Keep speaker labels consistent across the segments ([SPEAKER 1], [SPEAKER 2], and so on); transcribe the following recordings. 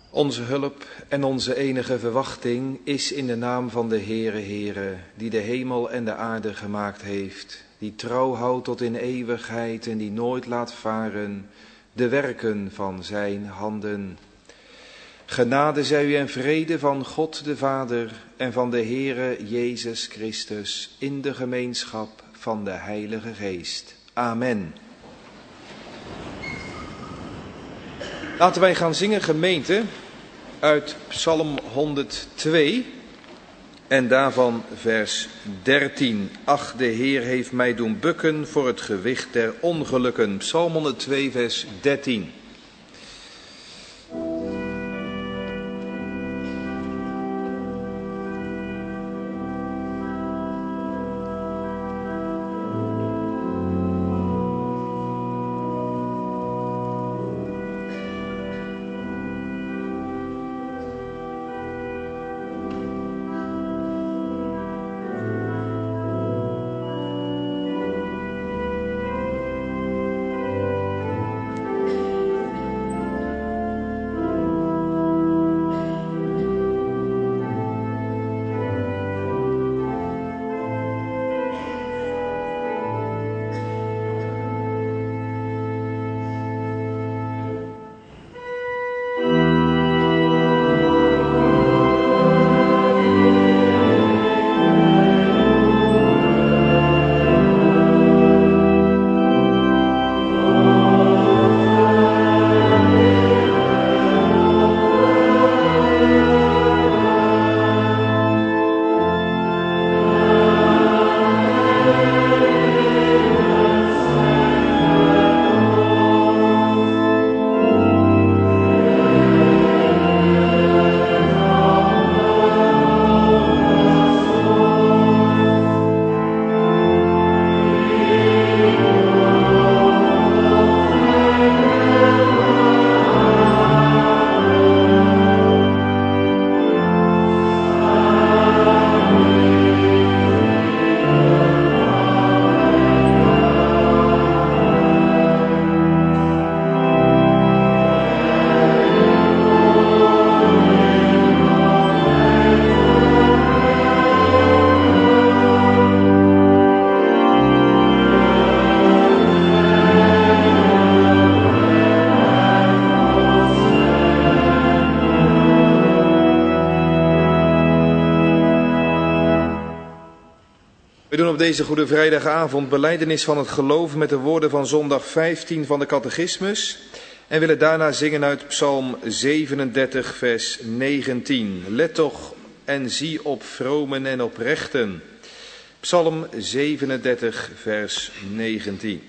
[SPEAKER 1] Onze hulp en onze enige verwachting is in de naam van de Heere, die de hemel en de aarde gemaakt heeft, die trouw houdt tot in eeuwigheid en die nooit laat varen de werken van zijn handen. Genade zij u en vrede van God de Vader en van de Heere Jezus Christus in de gemeenschap van de Heilige Geest. Amen. Laten wij gaan zingen, gemeente, uit Psalm 102 en daarvan vers 13. Ach, de Heer heeft mij doen bukken voor het gewicht der ongelukken. Psalm 102 vers 13. Op deze Goede Vrijdagavond belijdenis van het geloof met de woorden van zondag 15 van de catechismus en willen daarna zingen uit Psalm 37 vers 19. Let toch en zie op vromen en oprechten. Psalm 37 vers 19.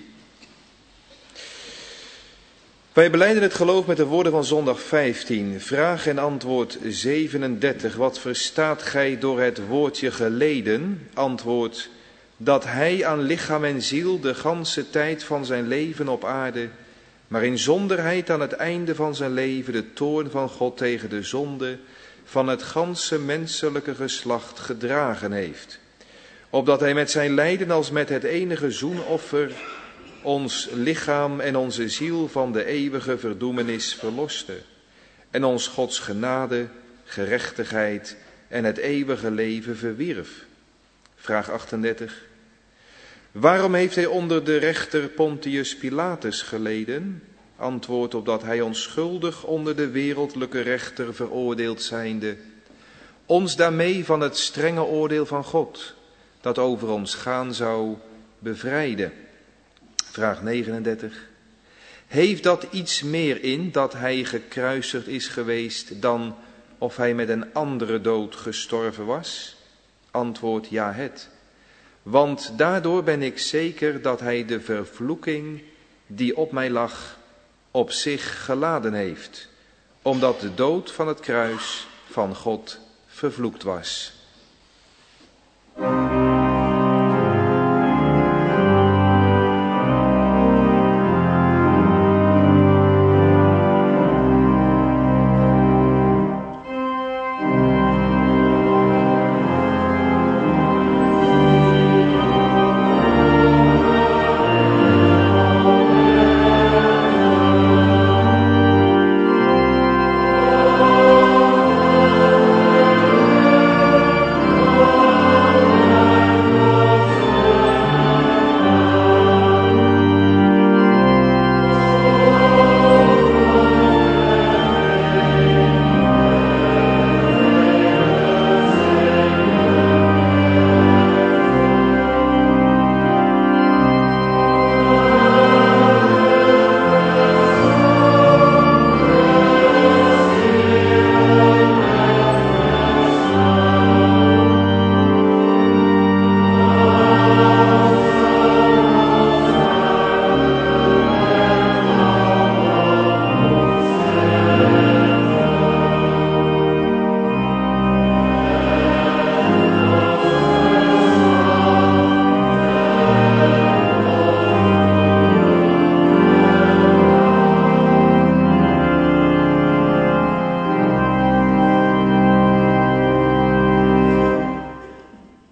[SPEAKER 1] Wij belijden het geloof met de woorden van zondag 15. Vraag en antwoord 37. Wat verstaat gij door het woordje geleden? Antwoord: dat hij aan lichaam en ziel de ganse tijd van zijn leven op aarde, maar in zonderheid aan het einde van zijn leven de toorn van God tegen de zonde van het ganse menselijke geslacht gedragen heeft. Opdat hij met zijn lijden als met het enige zoenoffer ons lichaam en onze ziel van de eeuwige verdoemenis verloste en ons Gods genade, gerechtigheid en het eeuwige leven verwierf. Vraag 38. Waarom heeft hij onder de rechter Pontius Pilatus geleden? Antwoord: opdat hij onschuldig onder de wereldlijke rechter veroordeeld zijnde, ons daarmee van het strenge oordeel van God, dat over ons gaan zou, bevrijden. Vraag 39. Heeft dat iets meer in dat hij gekruisigd is geweest dan of hij met een andere dood gestorven was? Antwoord: ja, het. Want daardoor ben ik zeker dat hij de vervloeking die op mij lag op zich geladen heeft, omdat de dood van het kruis van God vervloekt was.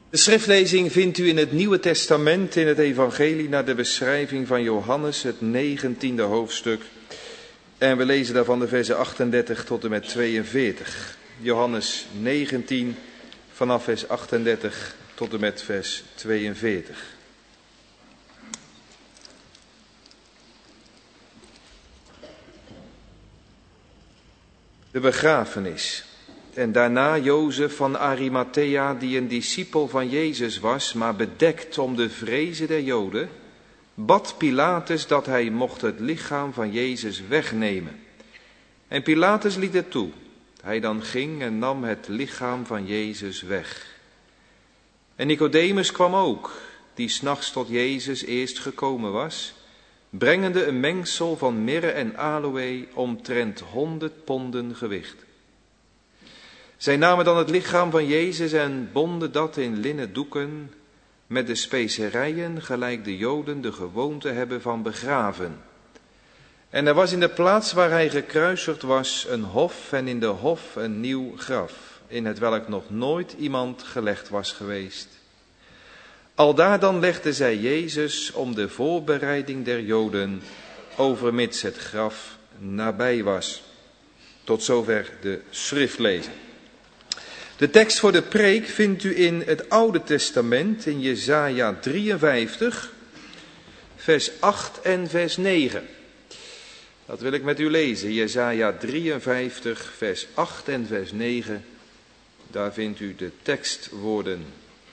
[SPEAKER 1] De schriftlezing vindt u in het Nieuwe Testament, in het Evangelie, naar de beschrijving van Johannes, het 19e hoofdstuk. En we lezen daarvan de versen 38 tot en met 42. Johannes 19, vanaf vers 38 tot en met vers 42. De begrafenis. En daarna Jozef van Arimathea, die een discipel van Jezus was, maar bedekt om de vrezen der Joden, bad Pilatus dat hij mocht het lichaam van Jezus wegnemen. En Pilatus liet het toe. Hij dan ging en nam het lichaam van Jezus weg. En Nicodemus kwam ook, die 's nachts tot Jezus eerst gekomen was, brengende een mengsel van mirre en aloë omtrent 100 ponden gewicht. Zij namen dan het lichaam van Jezus en bonden dat in linnen doeken met de specerijen, gelijk de Joden de gewoonte hebben van begraven. En er was in de plaats waar hij gekruisigd was een hof en in de hof een nieuw graf, in het welk nog nooit iemand gelegd was geweest. Aldaar dan legden zij Jezus om de voorbereiding der Joden, overmits het graf nabij was. Tot zover de schriftlezing. De tekst voor de preek vindt u in het Oude Testament, in Jesaja 53, vers 8 en vers 9. Dat wil ik met u lezen, Jesaja 53, vers 8 en vers 9. Daar vindt u de tekstwoorden.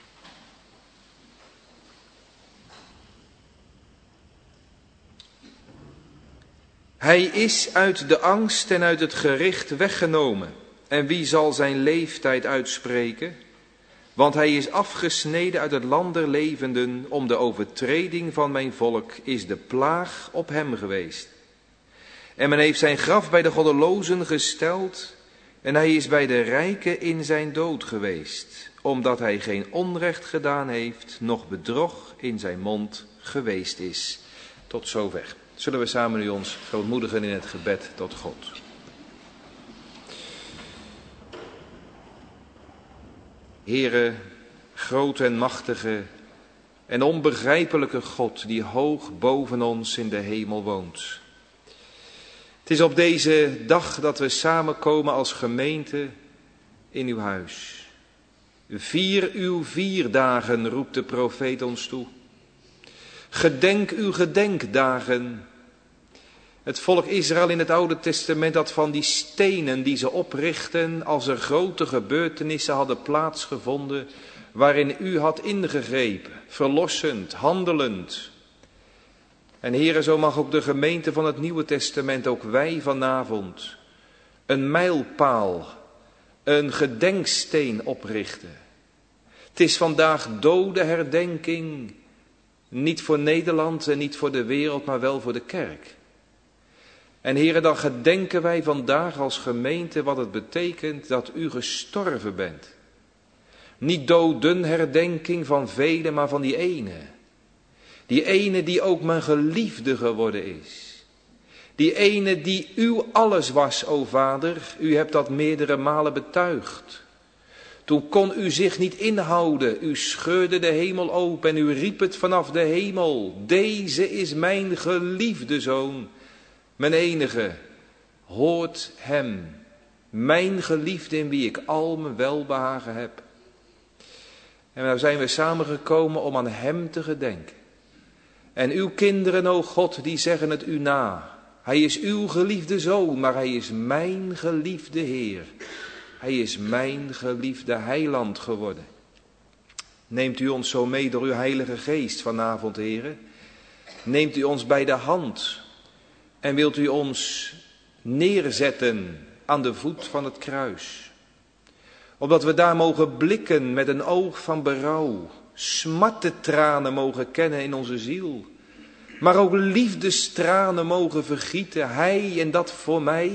[SPEAKER 1] Hij is uit de angst en uit het gericht weggenomen. En wie zal zijn leeftijd uitspreken? Want hij is afgesneden uit het land der levenden. Om de overtreding van mijn volk is de plaag op hem geweest. En men heeft zijn graf bij de goddelozen gesteld. En hij is bij de rijken in zijn dood geweest. Omdat hij geen onrecht gedaan heeft, noch bedrog in zijn mond geweest is. Tot zover. Zullen we samen nu ons verootmoedigen in het gebed tot God. Heere, grote en machtige en onbegrijpelijke God, die hoog boven ons in de hemel woont. Het is op deze dag dat we samenkomen als gemeente in uw huis. Vier uw 4 dagen, roept de profeet ons toe. Gedenk uw gedenkdagen. Het volk Israël in het Oude Testament had van die stenen die ze oprichten als er grote gebeurtenissen hadden plaatsgevonden, waarin u had ingegrepen, verlossend, handelend. En Heere, zo mag ook de gemeente van het Nieuwe Testament, ook wij vanavond, een mijlpaal, een gedenksteen oprichten. Het is vandaag dodenherdenking, niet voor Nederland en niet voor de wereld, maar wel voor de kerk. En Heere, dan gedenken wij vandaag als gemeente wat het betekent dat u gestorven bent. Niet dodenherdenking van velen, maar van die ene. Die ene die ook mijn geliefde geworden is. Die ene die uw alles was, o Vader. U hebt dat meerdere malen betuigd. Toen kon u zich niet inhouden. U scheurde de hemel open en u riep het vanaf de hemel. Deze is mijn geliefde zoon. Mijn enige, hoort hem, mijn geliefde in wie ik al mijn welbehagen heb. En nou zijn we samengekomen om aan hem te gedenken. En uw kinderen, o God, die zeggen het u na. Hij is uw geliefde zoon, maar hij is mijn geliefde Heer. Hij is mijn geliefde heiland geworden. Neemt u ons zo mee door uw heilige geest vanavond, Heere. Neemt u ons bij de hand. En wilt u ons neerzetten aan de voet van het kruis. Opdat we daar mogen blikken met een oog van berouw. Smartetranen mogen kennen in onze ziel. Maar ook liefdestranen mogen vergieten. Hij en dat voor mij.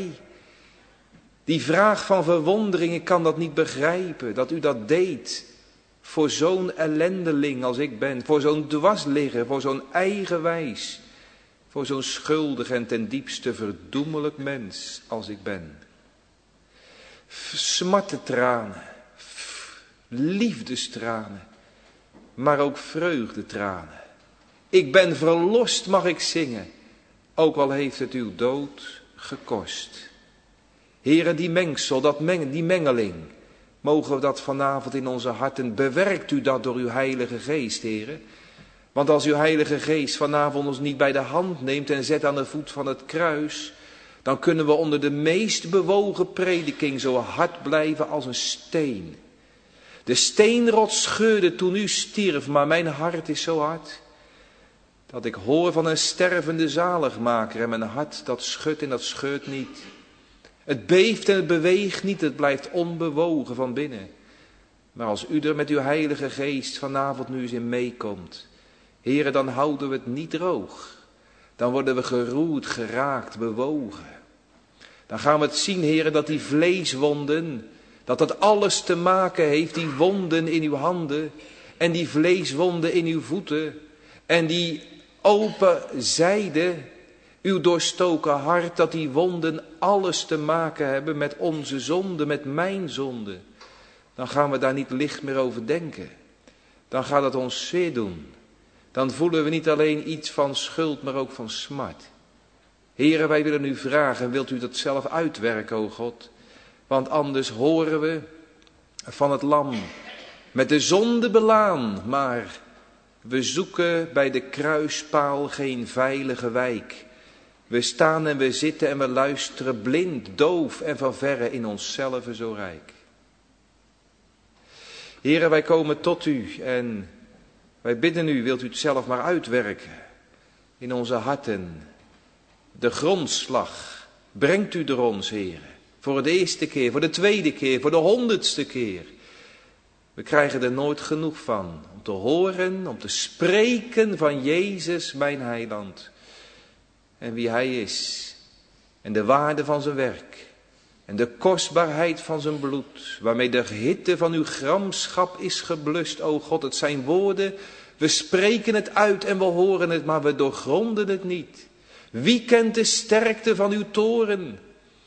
[SPEAKER 1] Die vraag van verwondering, ik kan dat niet begrijpen. Dat u dat deed. Voor zo'n ellendeling als ik ben. Voor zo'n dwarsligger, voor zo'n eigenwijs. Voor zo'n schuldig en ten diepste verdoemelijk mens als ik ben. Smartetranen, liefdestranen. maar ook vreugdetranen. Ik ben verlost, mag ik zingen, ook al heeft het uw dood gekost. Heere, die mengsel, die mengeling, mogen we dat vanavond in onze harten, bewerkt u dat door uw Heilige Geest, Heere. Want als uw Heilige Geest vanavond ons niet bij de hand neemt en zet aan de voet van het kruis, dan kunnen we onder de meest bewogen prediking zo hard blijven als een steen. De steenrots scheurde toen u stierf, maar mijn hart is zo hard, dat ik hoor van een stervende zaligmaker en mijn hart dat schudt en dat scheurt niet. Het beeft en het beweegt niet, het blijft onbewogen van binnen. Maar als u er met uw Heilige Geest vanavond nu eens in meekomt, Heere, dan houden we het niet droog. Dan worden we geroerd, geraakt, bewogen. Dan gaan we het zien, Heere, dat die vleeswonden, dat alles te maken heeft, die wonden in uw handen en die vleeswonden in uw voeten en die open zijde, uw doorstoken hart, dat die wonden alles te maken hebben met onze zonde, met mijn zonde. Dan gaan we daar niet licht meer over denken. Dan gaat het ons zeer doen. Dan voelen we niet alleen iets van schuld, maar ook van smart. Heere, wij willen u vragen, wilt u dat zelf uitwerken, o God? Want anders horen we van het lam, met de zonde belaan, maar we zoeken bij de kruispaal geen veilige wijk. We staan en we zitten en we luisteren blind, doof en van verre in onszelf zo rijk. Heere, wij komen tot u en wij bidden u, wilt u het zelf maar uitwerken in onze harten. De grondslag brengt u door ons, Heere. Voor de eerste keer, voor de tweede keer, voor de 100ste keer. We krijgen er nooit genoeg van om te horen, om te spreken van Jezus, mijn heiland. En wie hij is. En de waarde van zijn werk. En de kostbaarheid van zijn bloed. Waarmee de hitte van uw gramschap is geblust. O God, het zijn woorden. We spreken het uit en we horen het, maar we doorgronden het niet. Wie kent de sterkte van uw toren?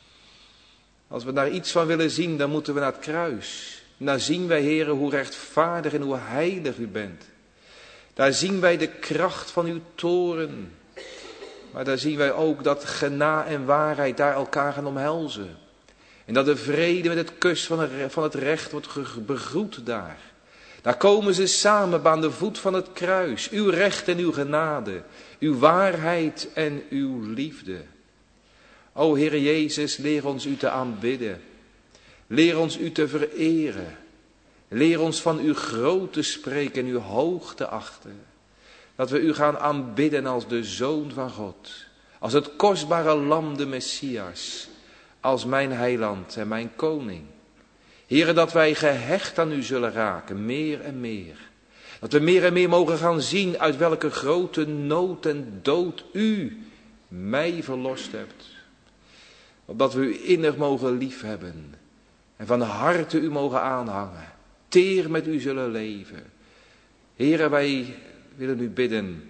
[SPEAKER 1] Als we daar iets van willen zien, dan moeten we naar het kruis. Daar zien wij, Heere, hoe rechtvaardig en hoe heilig u bent. Daar zien wij de kracht van uw toren. Maar daar zien wij ook dat gena en waarheid daar elkaar gaan omhelzen. En dat de vrede met het kus van het recht wordt begroet daar. Daar komen ze samen aan de voet van het kruis. Uw recht en uw genade. Uw waarheid en uw liefde. O Heere Jezus, leer ons u te aanbidden. Leer ons u te vereren. Leer ons van uw groot te spreken en uw hoog te achten. Dat we u gaan aanbidden als de Zoon van God. Als het kostbare lam, de Messias. Als mijn heiland en mijn koning. Heere, dat wij gehecht aan u zullen raken, meer en meer. Dat we meer en meer mogen gaan zien uit welke grote nood en dood u mij verlost hebt. Opdat we u innig mogen liefhebben. En van harte u mogen aanhangen. Teer met u zullen leven. Heere, wij willen u bidden.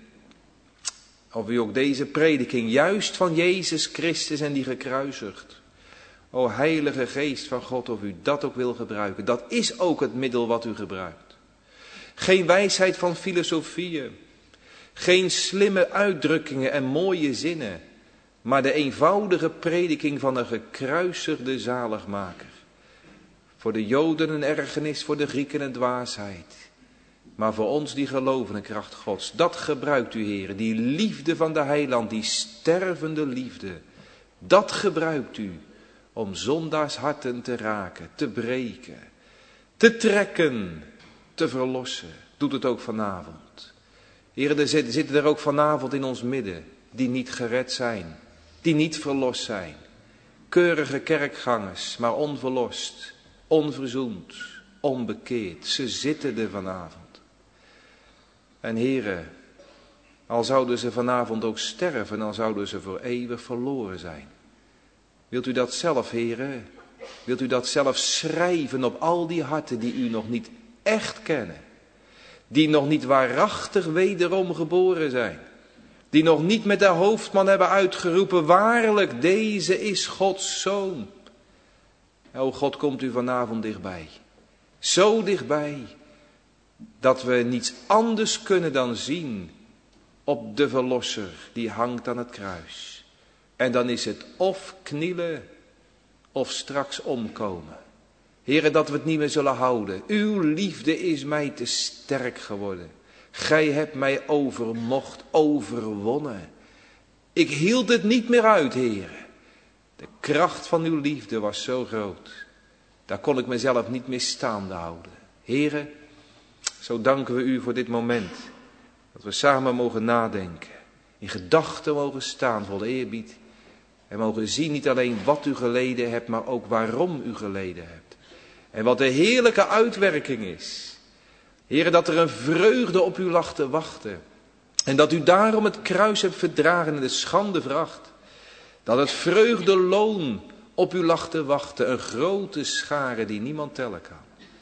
[SPEAKER 1] Of u ook deze prediking juist van Jezus Christus en die gekruisigd. O Heilige Geest van God, of u dat ook wil gebruiken. Dat is ook het middel wat u gebruikt. Geen wijsheid van filosofieën. Geen slimme uitdrukkingen en mooie zinnen. Maar de eenvoudige prediking van een gekruisigde zaligmaker. Voor de Joden een ergernis, voor de Grieken een dwaasheid. Maar voor ons die geloven in kracht Gods. Dat gebruikt u, Heer. Die liefde van de heiland, die stervende liefde. Dat gebruikt u om zondaars-harten te raken, te breken. Te trekken, te verlossen. Doet het ook vanavond. Heer, er zitten er ook vanavond in ons midden. Die niet gered zijn. Die niet verlost zijn. Keurige kerkgangers, maar onverlost. Onverzoend, onbekeerd. Ze zitten er vanavond. En Heere, al zouden ze vanavond ook sterven, dan zouden ze voor eeuwig verloren zijn. Wilt u dat zelf, Heere? Wilt u dat zelf schrijven op al die harten die u nog niet echt kennen? Die nog niet waarachtig wederom geboren zijn. Die nog niet met de hoofdman hebben uitgeroepen, waarlijk, deze is Gods Zoon. O God, komt u vanavond dichtbij. Zo dichtbij. dat we niets anders kunnen dan zien op de Verlosser die hangt aan het kruis. En dan is het of knielen of straks omkomen. Heere, dat we het niet meer zullen houden. Uw liefde is mij te sterk geworden. Gij hebt mij overmocht, overwonnen. Ik hield het niet meer uit, Heere. De kracht van uw liefde was zo groot. Daar kon ik mezelf niet meer staande houden. Heere, zo danken we u voor dit moment. Dat we samen mogen nadenken. In gedachten mogen staan vol eerbied. En mogen zien niet alleen wat u geleden hebt, maar ook waarom u geleden hebt. En wat de heerlijke uitwerking is. Heere, dat er een vreugde op u lag te wachten. En dat u daarom het kruis hebt verdragen en de schande vracht. Dat het vreugdeloon op u lag te wachten. Een grote schare die niemand tellen kan.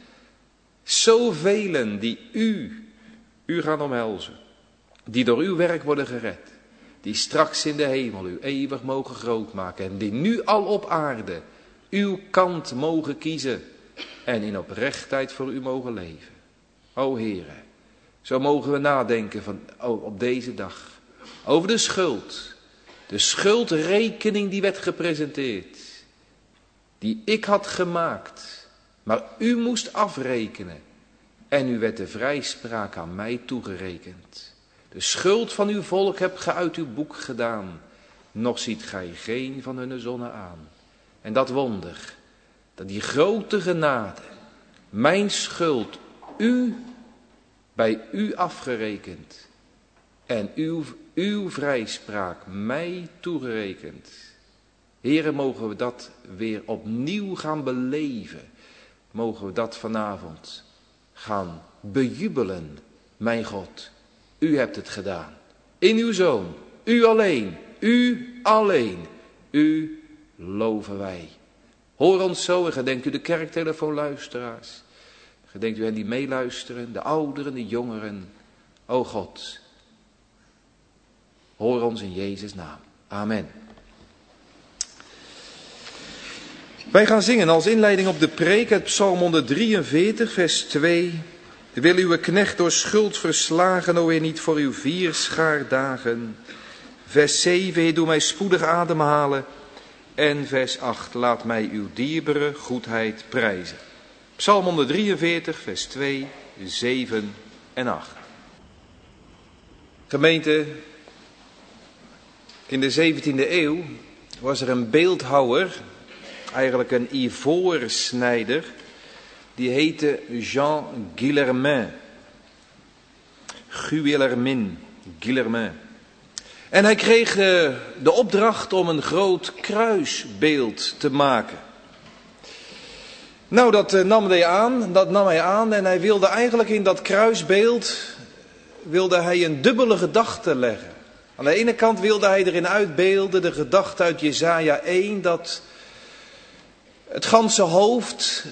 [SPEAKER 1] Zoveel die u gaan omhelzen. Die door uw werk worden gered. Die straks in de hemel u eeuwig mogen grootmaken. En die nu al op aarde uw kant mogen kiezen. En in oprechtheid voor u mogen leven. O Heere, zo mogen we nadenken op deze dag. Over de schuld. De schuldrekening die werd gepresenteerd. Die ik had gemaakt. Maar u moest afrekenen. En u werd de vrijspraak aan mij toegerekend. De schuld van uw volk hebt ge uit uw boek gedaan. Nog ziet gij geen van hun zonnen aan. En dat wonder. Dat die grote genade. Mijn schuld bij u afgerekend. En uw vrijspraak mij toegerekend. Heere, mogen we dat weer opnieuw gaan beleven. Mogen we dat vanavond gaan bejubelen. Mijn God, u hebt het gedaan. In uw Zoon, u alleen, u loven wij. Hoor ons zo en gedenkt u de kerktelefoonluisteraars. Gedenkt u hen die meeluisteren, de ouderen, de jongeren. O God, hoor ons in Jezus' naam. Amen. Wij gaan zingen als inleiding op de preek uit Psalm 143, vers 2. Wil uw knecht door schuld verslagen, o Heer, niet voor uw vierschaardagen. Vers 7, Heer, doe mij spoedig ademhalen. En vers 8, laat mij uw dierbare goedheid prijzen. Psalm 143, vers 2, 7 en 8. Gemeente, in de 17e eeuw was er een beeldhouwer, eigenlijk een ivoorsnijder, die heette Jean Guillermin. Guillermin. En hij kreeg de opdracht om een groot kruisbeeld te maken. Nou, dat nam hij aan en hij wilde eigenlijk in dat kruisbeeld een dubbele gedachte leggen. Aan de ene kant wilde hij erin uitbeelden de gedachte uit Jesaja 1 dat het ganse hoofd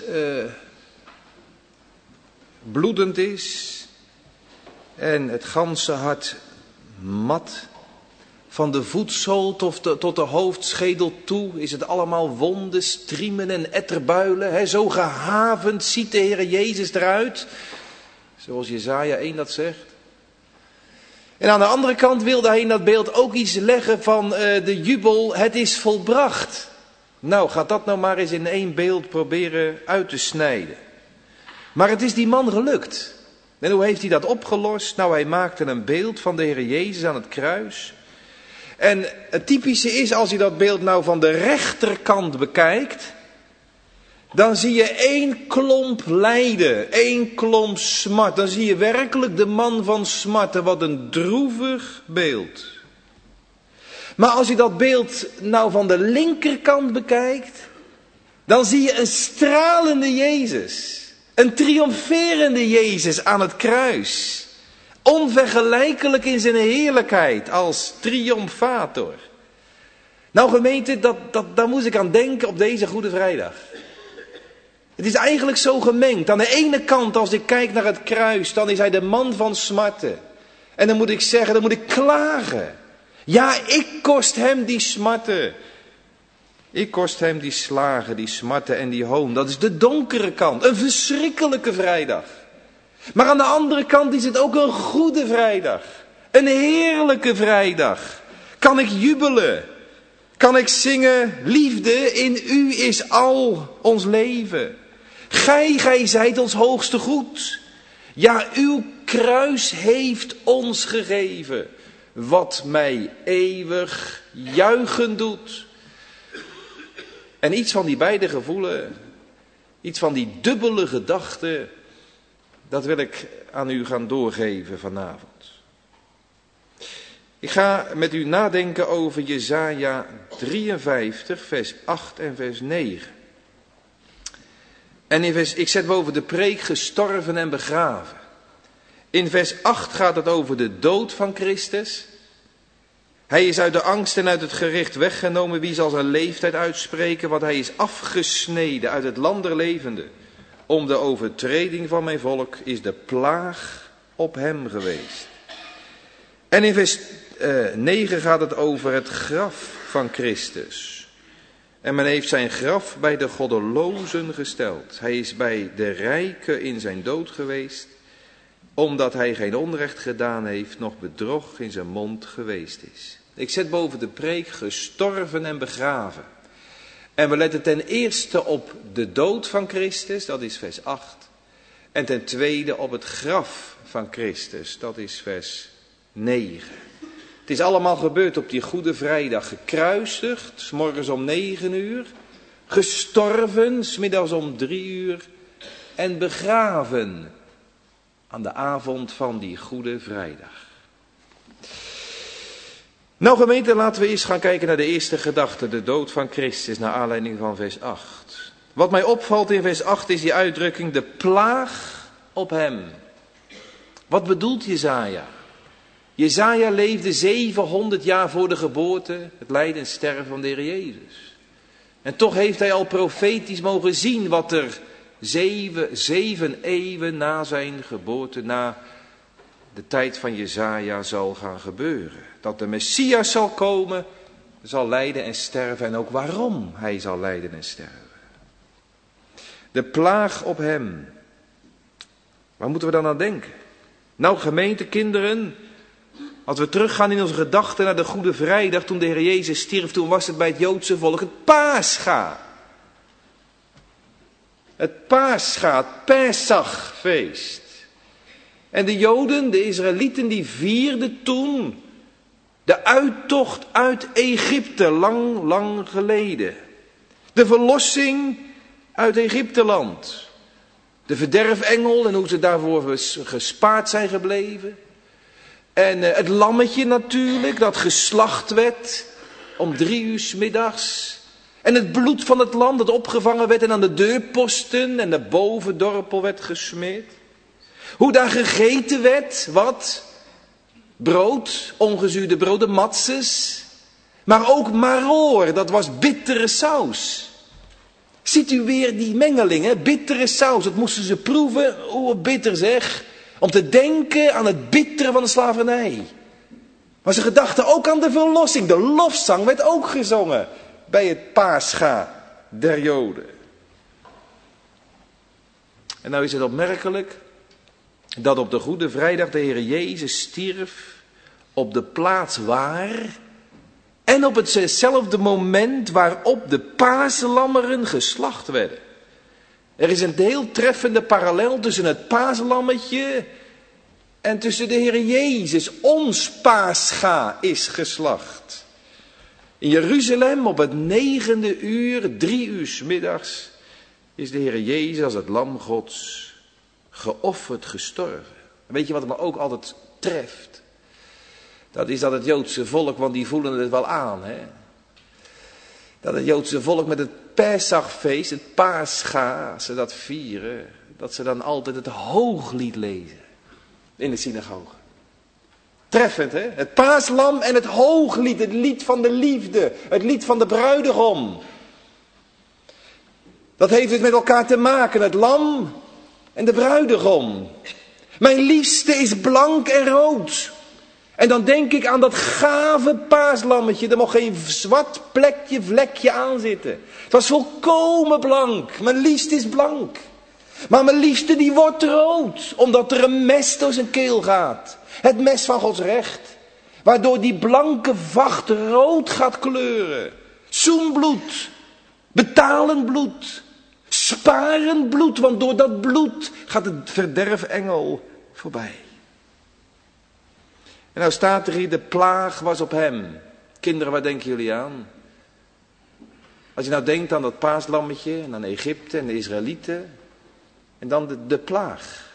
[SPEAKER 1] bloedend is en het ganse hart mat. Van de voetzool tot de hoofdschedel toe is het allemaal wonden, striemen en etterbuilen. Zo gehavend ziet de Heer Jezus eruit. Zoals Jesaja 1 dat zegt. En aan de andere kant wilde hij in dat beeld ook iets leggen van de jubel. Het is volbracht. Nou, gaat dat nou maar eens in één beeld proberen uit te snijden. Maar het is die man gelukt. En hoe heeft hij dat opgelost? Nou, hij maakte een beeld van de Heer Jezus aan het kruis. En het typische is, als je dat beeld nou van de rechterkant bekijkt, dan zie je één klomp lijden, één klomp smart. Dan zie je werkelijk de man van smarten, wat een droevig beeld. Maar als je dat beeld nou van de linkerkant bekijkt, dan zie je een stralende Jezus. Een triomferende Jezus aan het kruis. Onvergelijkelijk in zijn heerlijkheid als triomfator. Nou gemeente, daar moest ik aan denken op deze Goede Vrijdag. Het is eigenlijk zo gemengd. Aan de ene kant, als ik kijk naar het kruis, dan is hij de man van smarten. En dan moet ik zeggen, dan moet ik klagen. Ja, ik kost hem die smarten. Ik kost hem die slagen, die smarten en die hoon. Dat is de donkere kant. Een verschrikkelijke vrijdag. Maar aan de andere kant is het ook een goede vrijdag. Een heerlijke vrijdag. Kan ik jubelen? Kan ik zingen, liefde, in u is al ons leven. Gij zijt ons hoogste goed. Ja, uw kruis heeft ons gegeven. Wat mij eeuwig juichen doet. En iets van die beide gevoelen, iets van die dubbele gedachten, dat wil ik aan u gaan doorgeven vanavond. Ik ga met u nadenken over Jesaja 53, vers 8 en vers 9. En ik zet boven de preek gestorven en begraven. In vers 8 gaat het over de dood van Christus. Hij is uit de angst en uit het gericht weggenomen. Wie zal zijn leeftijd uitspreken? Want hij is afgesneden uit het land der levenden. Om de overtreding van mijn volk is de plaag op hem geweest. En in vers 9 gaat het over het graf van Christus. En men heeft zijn graf bij de goddelozen gesteld. Hij is bij de rijken in zijn dood geweest, omdat hij geen onrecht gedaan heeft, nog bedrog in zijn mond geweest is. Ik zet boven de preek gestorven en begraven. En we letten ten eerste op de dood van Christus, dat is vers 8. En ten tweede op het graf van Christus, dat is vers 9. Het is allemaal gebeurd op die Goede Vrijdag. Gekruisigd, 's morgens om 9 uur. Gestorven, 's middags om 3 uur. En begraven aan de avond van die Goede Vrijdag. Nou gemeente, laten we eens gaan kijken naar de eerste gedachte. De dood van Christus, naar aanleiding van vers 8. Wat mij opvalt in vers 8 is die uitdrukking, de plaag op hem. Wat bedoelt Jesaja? Jesaja leefde 700 jaar voor de geboorte, het lijden en sterven van de Heer Jezus. En toch heeft hij al profetisch mogen zien wat er 7 eeuwen na zijn geboorte, na de tijd van Jesaja zal gaan gebeuren. Dat de Messias zal komen, zal lijden en sterven en ook waarom hij zal lijden en sterven. De plaag op hem. Waar moeten we dan aan denken? Nou gemeente, kinderen, als we teruggaan in onze gedachten naar de Goede Vrijdag, toen de Heer Jezus stierf, toen was het bij het Joodse volk het Pascha. Het Pascha, het Pesachfeest. En de Joden, de Israëlieten, die vierden toen de uittocht uit Egypte, lang geleden. De verlossing uit Egypteland. De verderfengel en hoe ze daarvoor gespaard zijn gebleven. En het lammetje natuurlijk, dat geslacht werd om 3 uur 's middags. En het bloed van het lam dat opgevangen werd en aan de deurposten en de bovendorpel werd gesmeerd. Hoe daar gegeten werd, wat? Brood, ongezuurde brood, de matzes. Maar ook maroor, dat was bittere saus. Ziet u weer die mengeling, hè? Bittere saus, dat moesten ze proeven. Oeh, bitter zeg. Om te denken aan het bittere van de slavernij. Maar ze gedachten ook aan de verlossing. De lofzang werd ook gezongen bij het Pascha der Joden. En nou is het opmerkelijk dat op de Goede Vrijdag de Heer Jezus stierf op de plaats waar en op hetzelfde moment waarop de paaslammeren geslacht werden. Er is een heel treffende parallel tussen het paaslammetje en tussen de Heer Jezus. Ons Pascha is geslacht. In Jeruzalem op het 9e uur, 3 uur 's middags, is de Heer Jezus als het lam Gods geofferd, gestorven. Weet je wat me ook altijd treft? Dat is dat het Joodse volk, want die voelen het wel aan, hè? Dat het Joodse volk met het Pesachfeest, het Pascha, als ze dat vieren, dat ze dan altijd het Hooglied lezen in de synagoge. Treffend, hè? Het paaslam en het Hooglied, het lied van de liefde, het lied van de bruidegom. Dat heeft het met elkaar te maken, het lam en de bruidegom. Mijn liefste is blank en rood. En dan denk ik aan dat gave paaslammetje. Er mocht geen zwart plekje, vlekje aan zitten. Het was volkomen blank. Mijn liefste is blank.
[SPEAKER 2] Maar mijn liefste die wordt rood, omdat er een mes door zijn keel gaat. Het mes van Gods recht. Waardoor die blanke vacht rood gaat kleuren. Zoenbloed, betalend bloed, sparend bloed. Want door dat bloed gaat het verderfengel voorbij. En nou staat er hier, de plaag was op hem. Kinderen, waar denken jullie aan? Als je nou denkt aan dat paaslammetje en aan Egypte en de Israëlieten. En dan de plaag.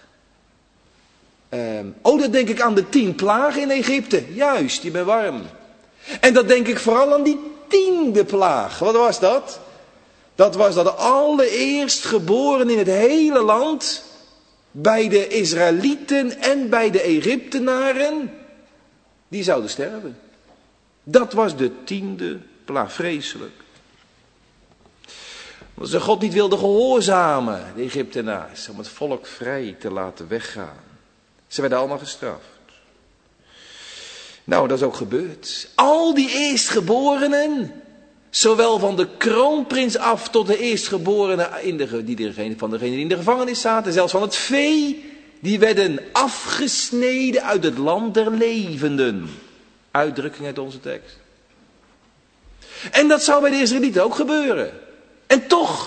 [SPEAKER 2] Dan denk ik aan de 10 plagen in Egypte. Juist, je bent warm. En dan denk ik vooral aan die 10e plaag. Wat was dat? Dat was dat alle eerstgeborenen in het hele land, bij de Israëlieten en bij de Egyptenaren, die zouden sterven. Dat was de 10e plaag. Vreselijk. Omdat ze God niet wilden gehoorzamen, de Egyptenaars, om het volk vrij te laten weggaan. Ze werden allemaal gestraft. Nou, dat is ook gebeurd. Al die eerstgeborenen, zowel van de kroonprins af tot de eerstgeborenen van degene die in de gevangenis zaten, zelfs van het vee, die werden afgesneden uit het land der levenden. Uitdrukking uit onze tekst. En dat zou bij de Israëlieten ook gebeuren. En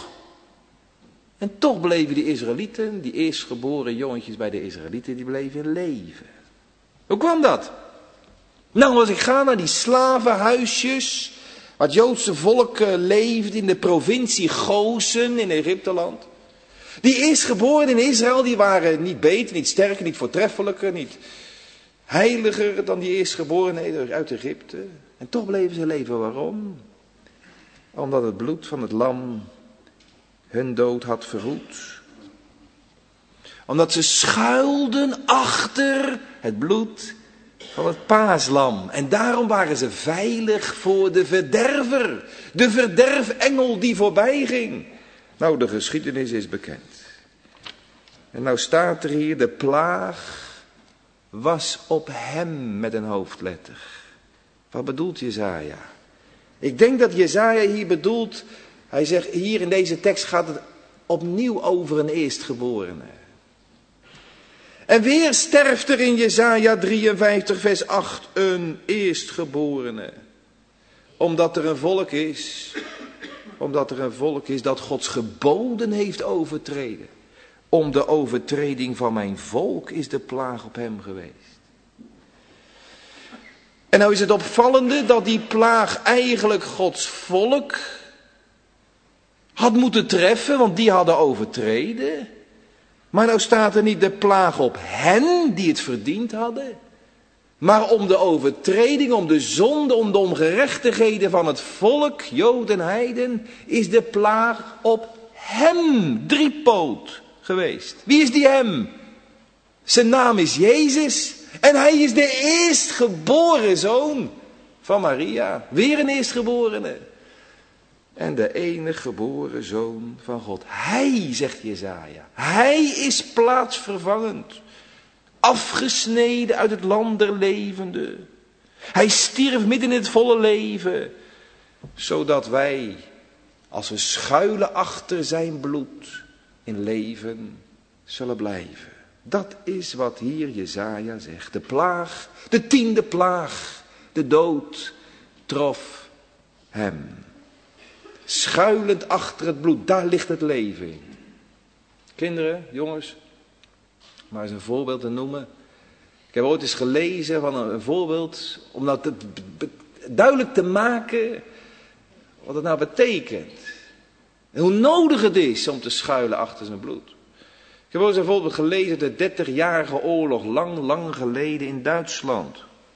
[SPEAKER 2] toch bleven die Israëlieten, die eerstgeboren jongetjes bij de Israëlieten, die bleven leven. Hoe kwam dat? Nou, als ik ga naar die slavenhuisjes, waar het Joodse volk leefde in de provincie Gozen in Egypteland. Die eerstgeborenen in Israël, die waren niet beter, niet sterker, niet voortreffelijker, niet heiliger dan die eerstgeborenen uit Egypte. En toch bleven ze leven. Waarom? Omdat het bloed van het lam hun dood had verhoed. Omdat ze schuilden achter het bloed van het paaslam. En daarom waren ze veilig voor de verderver. De verderfengel die voorbij ging. Nou, de geschiedenis is bekend. En nou staat er hier, de plaag was op hem met een hoofdletter. Wat bedoelt Jesaja? Ik denk dat Jesaja hier bedoelt, hij zegt hier in deze tekst gaat het opnieuw over een eerstgeborene. En weer sterft er in Jesaja 53 vers 8 een eerstgeborene. Omdat er een volk is dat Gods geboden heeft overtreden. Om de overtreding van mijn volk is de plaag op hem geweest. En nou is het opvallende dat die plaag eigenlijk Gods volk had moeten treffen, want die hadden overtreden. Maar nou staat er niet de plaag op hen die het verdiend hadden. Maar om de overtreding, om de zonde, om de ongerechtigheden van het volk, Jood en Heiden, is de plaag op hem, driepoot, geweest. Wie is die hem? Zijn naam is Jezus. En hij is de eerstgeboren zoon van Maria. Weer een eerstgeborene. En de enige geboren zoon van God. Hij, zegt Jesaja. Hij is plaatsvervangend. Afgesneden uit het land der levenden. Hij stierf midden in het volle leven. Zodat wij, als we schuilen achter zijn bloed, in leven zullen blijven. Dat is wat hier Jesaja zegt. De plaag, de 10e plaag, de dood trof hem. Schuilend achter het bloed, daar ligt het leven in. Kinderen, jongens, maar eens een voorbeeld te noemen. Ik heb ooit eens gelezen van een voorbeeld, om nou duidelijk te maken wat het nou betekent. En hoe nodig het is om te schuilen achter zijn bloed. Ik heb ooit eens een voorbeeld gelezen, de 30-jarige oorlog, lang geleden in Duitsland.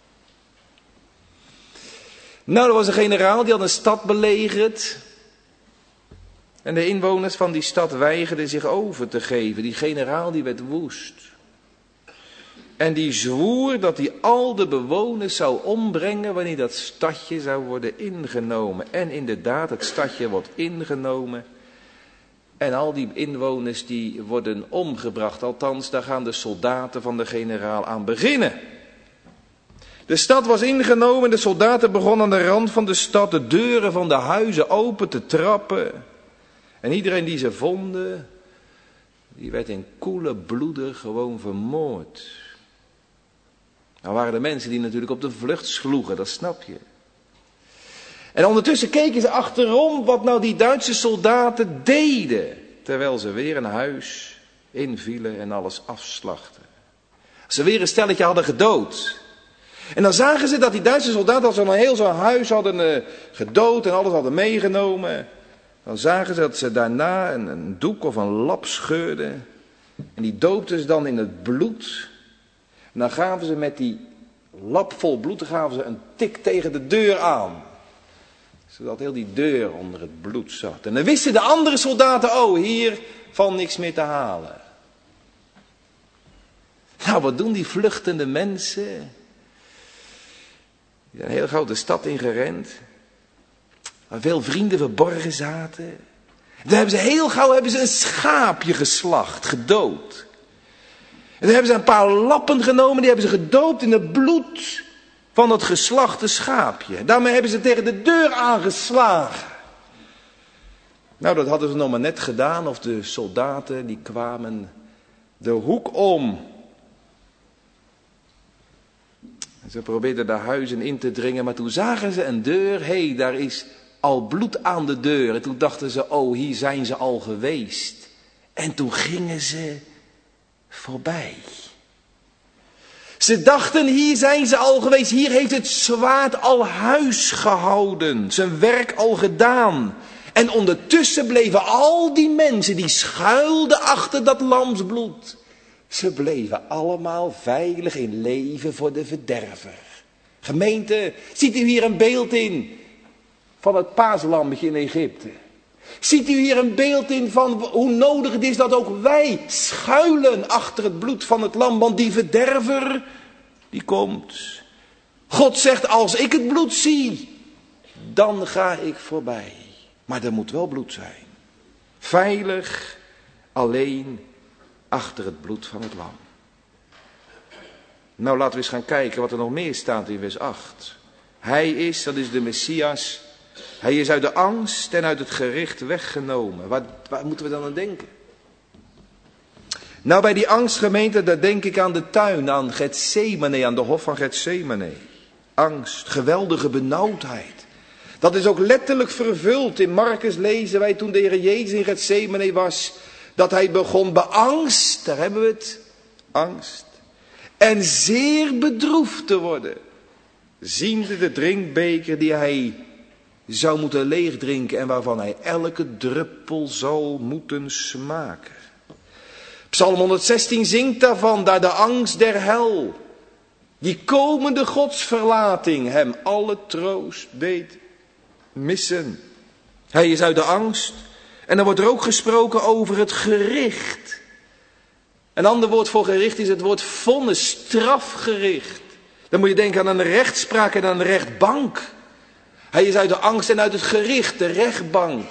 [SPEAKER 2] Nou, er was een generaal die had een stad belegerd. En de inwoners van die stad weigerden zich over te geven. Die generaal die werd woest. En die zwoer dat hij al de bewoners zou ombrengen wanneer dat stadje zou worden ingenomen. En inderdaad, het stadje wordt ingenomen. En al die inwoners die worden omgebracht. Althans, daar gaan de soldaten van de generaal aan beginnen. De stad was ingenomen en de soldaten begonnen aan de rand van de stad de deuren van de huizen open te trappen. En iedereen die ze vonden, Die werd in koele bloeden gewoon vermoord. Nou waren er mensen die natuurlijk op de vlucht sloegen, dat snap je. En ondertussen keken ze achterom wat nou die Duitse soldaten deden. Terwijl ze weer een huis invielen en alles afslachten. Ze weer een stelletje hadden gedood. En dan zagen ze dat die Duitse soldaten als ze een heel zo'n huis hadden gedood en alles hadden meegenomen. Dan zagen ze dat ze daarna een doek of een lap scheurden. En die doopten ze dan in het bloed. En dan gaven ze met die lap vol bloed gaven ze een tik tegen de deur aan. Zodat heel die deur onder het bloed zat. En dan wisten de andere soldaten, oh, hier valt niks meer te halen. Nou, wat doen die vluchtende mensen? Die zijn een heel grote stad ingerend. Waar veel vrienden verborgen zaten. En toen hebben ze heel gauw een schaapje geslacht, gedood. En toen hebben ze een paar lappen genomen, die hebben ze gedoopt in het bloed van het geslachte schaapje. Daarmee hebben ze tegen de deur aangeslagen. Nou, dat hadden ze nog maar net gedaan, of de soldaten die kwamen de hoek om. En ze probeerden de huizen in te dringen, maar toen zagen ze een deur. Hé, daar is al bloed aan de deur. En toen dachten ze, oh, hier zijn ze al geweest. En toen gingen ze voorbij. Ze dachten, hier zijn ze al geweest. Hier heeft het zwaard al huis gehouden. Zijn werk al gedaan. En ondertussen bleven al die mensen die schuilden achter dat lamsbloed. Ze bleven allemaal veilig in leven voor de verderver. Gemeente, ziet u hier een beeld in van het paaslammetje in Egypte? Ziet u hier een beeld in van hoe nodig het is dat ook wij schuilen achter het bloed van het lam? Want die verderver, die komt. God zegt, als ik het bloed zie, dan ga ik voorbij. Maar er moet wel bloed zijn. Veilig, alleen achter het bloed van het lam. Nou, laten we eens gaan kijken wat er nog meer staat in vers 8. Hij is, dat is de Messias. Hij is uit de angst en uit het gericht weggenomen. Waar moeten we dan aan denken? Nou, bij die angstgemeente, daar denk ik aan de tuin, aan Getsemane, aan de hof van Getsemane. Angst, geweldige benauwdheid. Dat is ook letterlijk vervuld. In Marcus lezen wij toen de Heer Jezus in Getsemane was, dat hij begon beangst, daar hebben we het, angst. En zeer bedroefd te worden. Ziende de drinkbeker die hij zou moeten leegdrinken en waarvan hij elke druppel zal moeten smaken. Psalm 116 zingt daarvan, daar de angst der hel, die komende godsverlating hem alle troost deed missen. Hij is uit de angst en dan wordt er ook gesproken over het gericht. Een ander woord voor gericht is het woord vonnis, strafgericht. Dan moet je denken aan een rechtspraak en aan een rechtbank. Hij is uit de angst en uit het gericht, de rechtbank,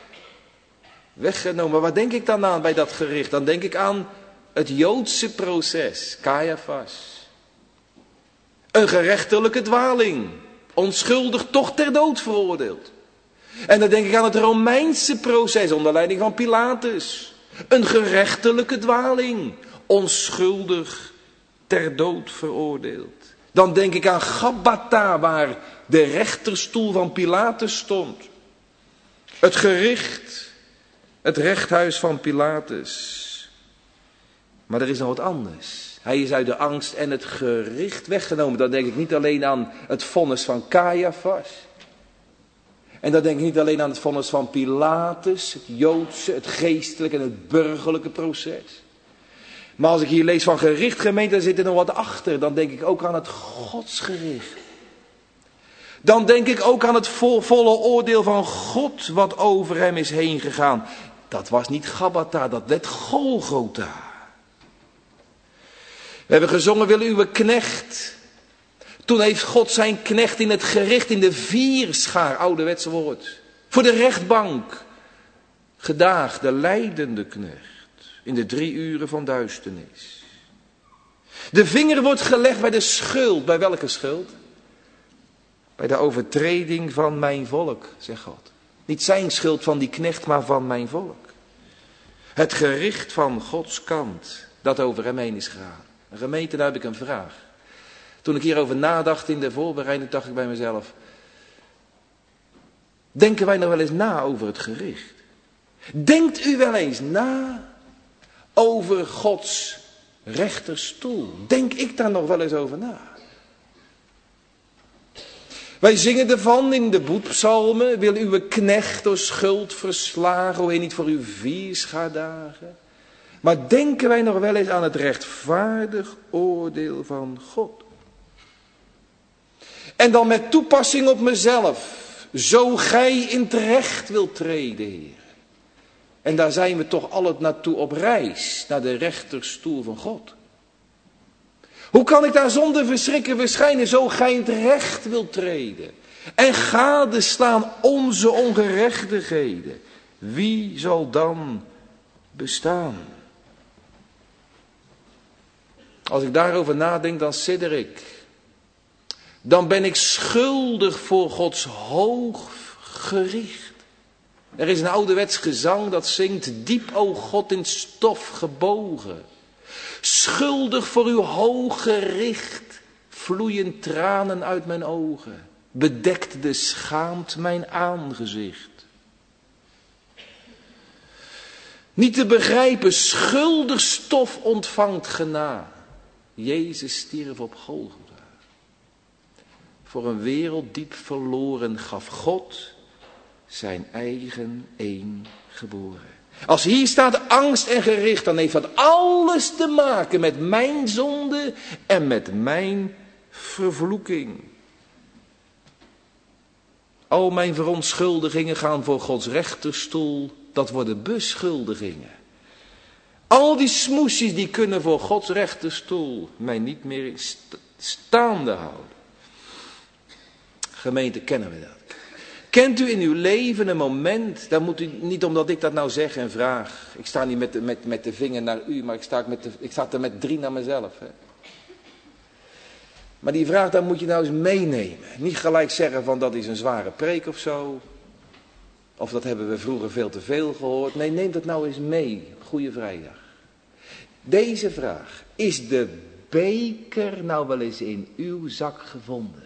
[SPEAKER 2] weggenomen. Waar denk ik dan aan bij dat gericht? Dan denk ik aan het Joodse proces, Caiaphas. Een gerechtelijke dwaling, onschuldig toch ter dood veroordeeld. En dan denk ik aan het Romeinse proces onder leiding van Pilatus. Een gerechtelijke dwaling, onschuldig ter dood veroordeeld. Dan denk ik aan Gabbatha, waar de rechterstoel van Pilatus stond. Het gericht, het rechthuis van Pilatus. Maar er is nog wat anders. Hij is uit de angst en het gericht weggenomen. Dan denk ik niet alleen aan het vonnis van Caiaphas. En dan denk ik niet alleen aan het vonnis van Pilatus, het Joodse, het geestelijke en het burgerlijke proces. Maar als ik hier lees van gericht, gemeente, dan zit er nog wat achter. Dan denk ik ook aan het godsgericht. Dan denk ik ook aan het volle oordeel van God wat over hem is heen gegaan. Dat was niet Gabbatha, dat werd Golgotha. We hebben gezongen, wil uw knecht. Toen heeft God zijn knecht in het gericht, in de vierschaar, ouderwetse woord. Voor de rechtbank gedaagd, de lijdende knecht. In de 3 uren van duisternis. De vinger wordt gelegd bij de schuld. Bij welke schuld? Bij de overtreding van mijn volk, zegt God. Niet zijn schuld van die knecht, maar van mijn volk. Het gericht van Gods kant, dat over hem heen is gegaan. Een gemeente, daar heb ik een vraag. Toen ik hierover nadacht in de voorbereiding, dacht ik bij mezelf. Denken wij nog wel eens na over het gericht? Denkt u wel eens na over Gods rechterstoel? Denk ik daar nog wel eens over na? Wij zingen ervan in de boetpsalmen. Wil uw knecht door schuld verslagen, o Heer, niet voor uw vierschaardagen. Maar denken wij nog wel eens aan het rechtvaardig oordeel van God? En dan met toepassing op mezelf. Zo gij in het recht wilt treden, Heer. En daar zijn we toch altijd naartoe op reis. Naar de rechterstoel van God. Hoe kan ik daar zonder verschrikken verschijnen? Zo gij in het recht wilt treden. En gadeslaan onze ongerechtigheden. Wie zal dan bestaan? Als ik daarover nadenk, dan sidder ik. Dan ben ik schuldig voor Gods hoog gericht. Er is een ouderwets gezang dat zingt. Diep, o God, in stof gebogen. Schuldig voor uw hoog gericht. Vloeien tranen uit mijn ogen. Bedekt de schaamt mijn aangezicht. Niet te begrijpen, schuldig stof ontvangt genade. Jezus stierf op Golgotha. Voor een wereld diep verloren gaf God zijn eigen eengeboren. Als hier staat angst en gericht, dan heeft dat alles te maken met mijn zonde en met mijn vervloeking. Al mijn verontschuldigingen gaan voor Gods rechterstoel, dat worden beschuldigingen. Al die smoesjes die kunnen voor Gods rechterstoel mij niet meer staande houden. Gemeente, kennen we dat? Kent u in uw leven een moment, dan moet u niet omdat ik dat nou zeg en vraag. Ik sta niet met de vinger naar u, maar ik sta er met 3 naar mezelf. Hè. Maar die vraag, dan moet je nou eens meenemen. Niet gelijk zeggen van dat is een zware preek of zo. Of dat hebben we vroeger veel te veel gehoord. Nee, neem dat nou eens mee. Goeie vrijdag. Deze vraag. Is de beker nou wel eens in uw zak gevonden?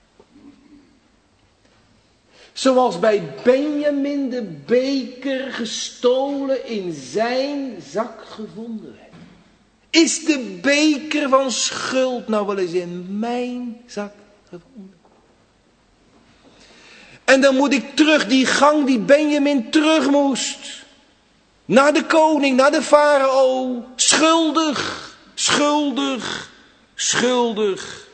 [SPEAKER 2] Zoals bij Benjamin de beker gestolen in zijn zak gevonden werd. Is de beker van schuld nou wel eens in mijn zak gevonden? En dan moet ik terug die gang die Benjamin terug moest. Naar de koning, naar de farao. Schuldig, schuldig, schuldig.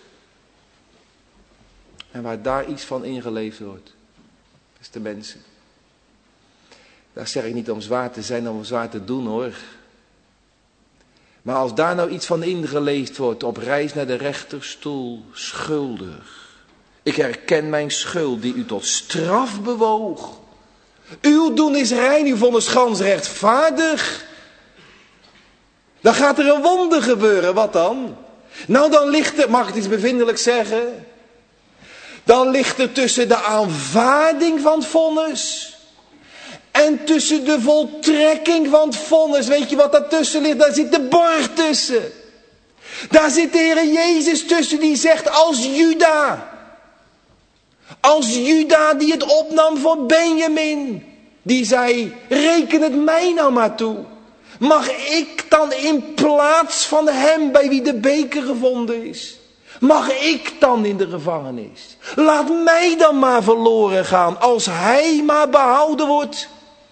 [SPEAKER 2] En waar daar iets van ingeleefd wordt. Beste mensen. Daar zeg ik niet om zwaar te zijn, om zwaar te doen hoor. Maar als daar nou iets van ingeleefd wordt, op reis naar de rechterstoel, schuldig. Ik herken mijn schuld die u tot straf bewoog. Uw doen is rein, uw vonnis gans rechtvaardig. Dan gaat er een wonder gebeuren, wat dan? Nou dan ligt er, mag ik het iets bevindelijk zeggen? Dan ligt er tussen de aanvaarding van het vonnis en tussen de voltrekking van het vonnis. Weet je wat daartussen ligt? Daar zit de borg tussen. Daar zit de Heer Jezus tussen die zegt als Juda. Als Juda die het opnam voor Benjamin. Die zei, reken het mij nou maar toe. Mag ik dan in plaats van hem bij wie de beker gevonden is. Mag ik dan in de gevangenis? Laat mij dan maar verloren gaan als hij maar behouden wordt.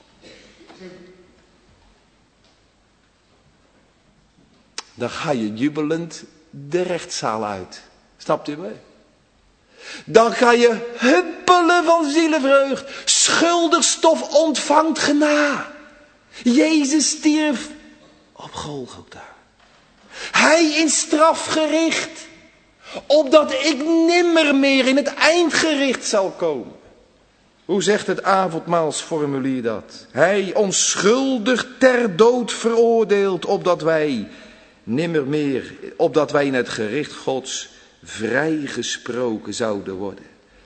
[SPEAKER 2] Dan ga je jubelend de rechtszaal uit. Snapt u me? Dan ga je huppelen van zielenvreugd. Schuldig stof ontvangt genade. Jezus stierf op Golgotha. Hij in straf gericht. Opdat ik nimmer meer in het eindgericht zal komen.
[SPEAKER 1] Hoe zegt het avondmaalsformulier dat? Hij onschuldig ter dood veroordeeld, opdat wij nimmer meer, opdat wij in het gericht Gods vrijgesproken zouden worden.